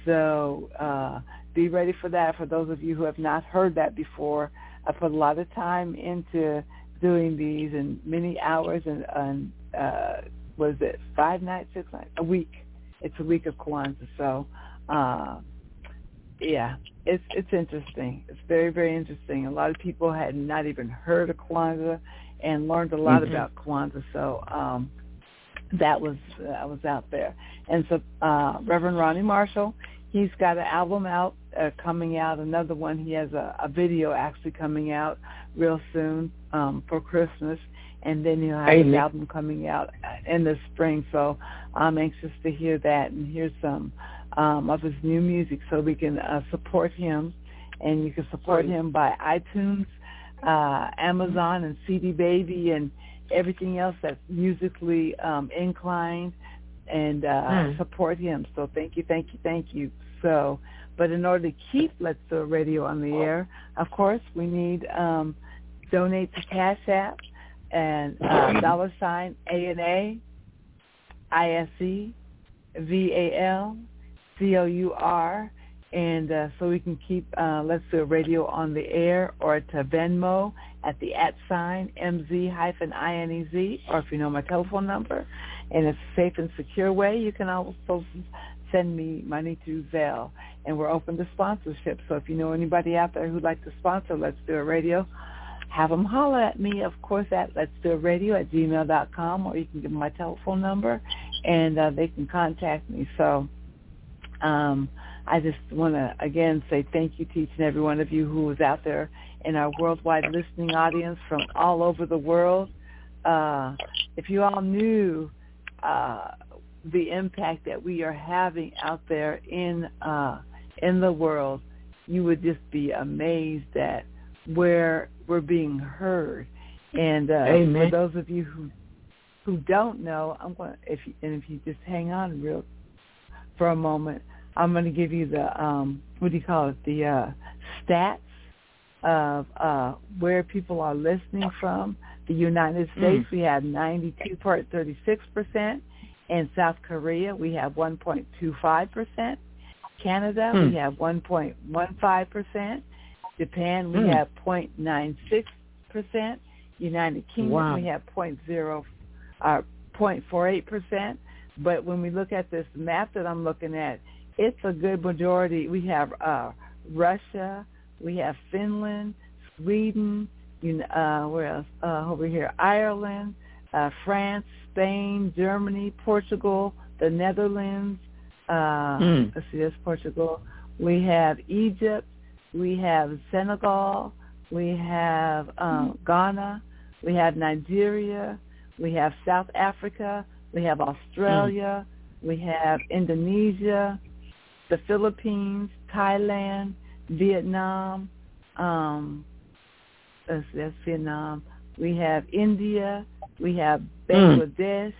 So uh, be ready for that. For those of you who have not heard that before, I put a lot of time into doing these and many hours and, and uh, what is it, five nights, six nights, a week. It's a week of Kwanzaa. So, uh, yeah, it's it's interesting. It's very, very interesting. A lot of people had not even heard of Kwanzaa and learned a lot mm-hmm. about Kwanzaa. So, um, That was uh, was out there. And so uh, Reverend Ronnie Marshall, he's got an album out, uh, coming out, another one. He has a, a video actually coming out real soon um, for Christmas. And then he'll have Amen. his album coming out in the spring. So I'm anxious to hear that and hear some um, of his new music so we can uh, support him. And you can support Sorry. him by iTunes, uh, Amazon, and C D Baby, and everything else that's musically um, inclined, and uh, mm. support him. So thank you, thank you, thank you. So, but in order to keep Let's Do It Radio on the air, of course, we need um, donate to Cash App and uh, dollar sign A N A I S E V A L C O U R, and uh, so we can keep uh, Let's Do It Radio on the air, or to Venmo at the at sign M Z hyphen I N E Z, or if you know my telephone number, and it's a safe and secure way, you can also send me money through Zelle, and we're open to sponsorship. So if you know anybody out there who'd like to sponsor Let's Do It Radio, have them holler at me, of course, at let's do it radio at gmail dot com, or you can give them my telephone number, and uh, they can contact me. So um, I just want to, again, say thank you to each and every one of you who was out there in our worldwide listening audience from all over the world. Uh, if you all knew uh, the impact that we are having out there in uh, in the world, you would just be amazed at where we're being heard. And uh, for those of you who who don't know, I'm going to, if you, and if you just hang on real for a moment, I'm going to give you the um, what do you call it? The uh, stats of uh, where people are listening from. The United States, mm. we have ninety-two point three six percent. In South Korea, we have one point two five percent. Canada, mm. we have one point one five percent. Japan, we mm. have zero point nine six percent. United Kingdom, wow. we have zero point zero, uh, zero point four eight percent. But when we look at this map that I'm looking at, it's a good majority. We have uh, Russia, we have Finland, Sweden, you know, uh, where else? Uh, over here, Ireland, uh, France, Spain, Germany, Portugal, the Netherlands. Uh, mm. Let's see, that's Portugal. We have Egypt. We have Senegal. We have um, Ghana. We have Nigeria. We have South Africa. We have Australia. Mm. We have Indonesia, the Philippines, Thailand, Vietnam. Um, that's, that's Vietnam. We have India. We have Bangladesh. Mm.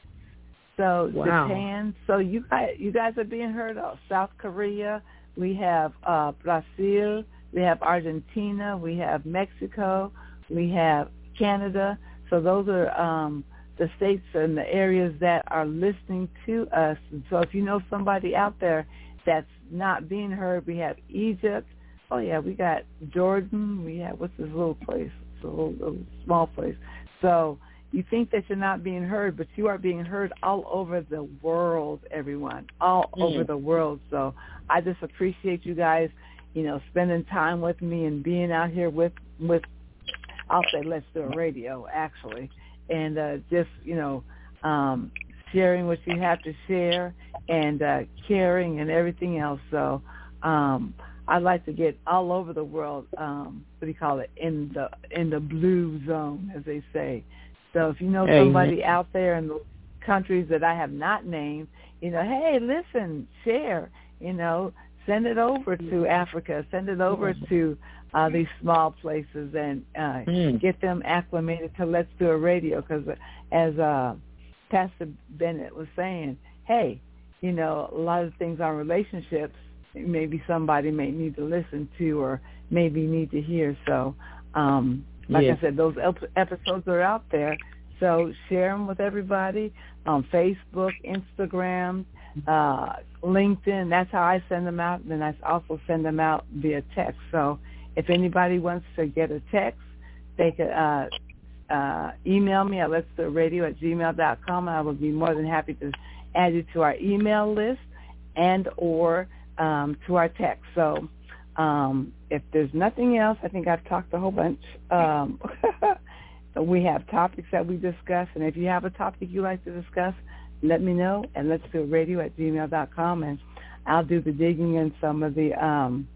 So wow. Japan. So you guys, you guys are being heard of. South Korea. We have uh, Brazil. We have Argentina. We have Mexico. We have Canada. So those are um, the states and the areas that are listening to us. And so if you know somebody out there that's not being heard, we have Egypt. Oh, yeah, we got Jordan. We have, what's this little place? It's a little, little small place. So you think that you're not being heard, but you are being heard all over the world, everyone, all mm. over the world. So I just appreciate you guys, you know, spending time with me and being out here with, with I'll say Let's Do It Radio, actually, and uh, just, you know, um, sharing what you have to share and uh, caring and everything else. So um, I like to get all over the world, um, what do you call it, in the in the blue zone, as they say. So if you know somebody Amen. Out there in the countries that I have not named, you know, hey, listen, share, you know, send it over to Africa, send it over to uh, these small places and uh, mm. get them acclimated to Let's Do It Radio. Because as uh, Pastor Bennett was saying, hey, you know, a lot of things on relationships, maybe somebody may need to listen to or maybe need to hear. So, um, like yeah. I said, those episodes are out there. So share them with everybody on Facebook, Instagram, uh, LinkedIn. That's how I send them out. Then I also send them out via text. So if anybody wants to get a text, they could uh, uh, email me at let's do it radio at gmail dot com. I will be more than happy to add you to our email list and or um, to our text. So um, if there's nothing else, I think I've talked a whole bunch. Um, we have topics that we discuss, and if you have a topic you'd like to discuss, let me know, and let's do it radio at gmail dot com, and I'll do the digging in some of the, um,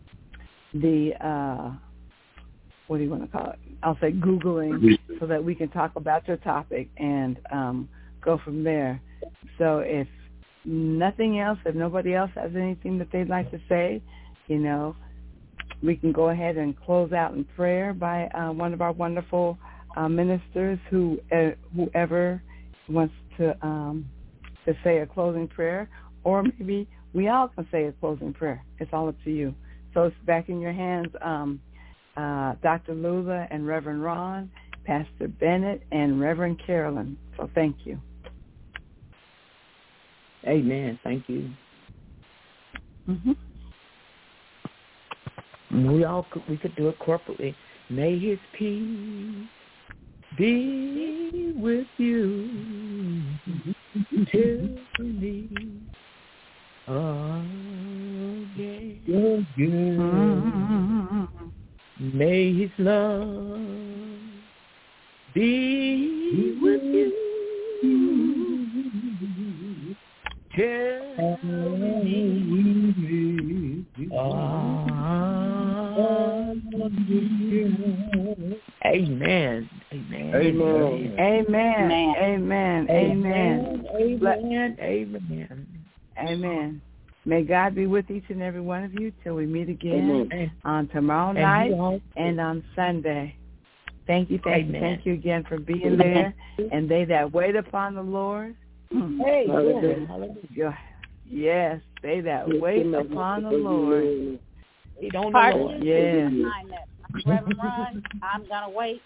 the uh, what do you want to call it? I'll say Googling so that we can talk about your topic and um, go from there. So if nothing else, if nobody else has anything that they'd like to say, you know, we can go ahead and close out in prayer by uh, one of our wonderful uh, ministers, who uh, whoever wants to um, to say a closing prayer, or maybe we all can say a closing prayer. It's all up to you. So it's back in your hands, um, uh, Doctor Lula and Reverend Ron, Pastor Bennett, and Reverend Carolyn. So thank you. Amen. Thank you. Mm-hmm. We all could, we could do it corporately. May His peace be with you till we again. again. May His love be with you till we Amen. Amen. Amen. Amen. Amen. Amen. Amen. Amen. Amen. May God be with each and every one of you till we meet again Amen. on tomorrow night and, and on Sunday. Thank you, thank Amen. you, thank you again for being there. And they that wait upon the Lord. Hey, hallelujah. Yes, they that wait upon the Lord. He don't Pardon know. Yes. Reverend Ron, I'm gonna wait.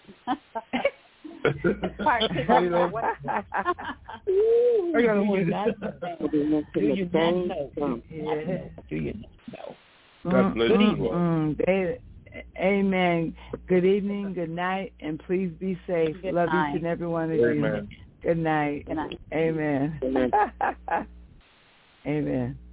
Pardon me. I'm gonna wait. We're gonna wait. Do you not know? Yeah. Do you not know? God bless mm, you. Mm, they, amen. Good evening, good night, and please be safe. Good Love night. each and every one of Amen. you. Good night. Good night. Amen. Amen. Amen.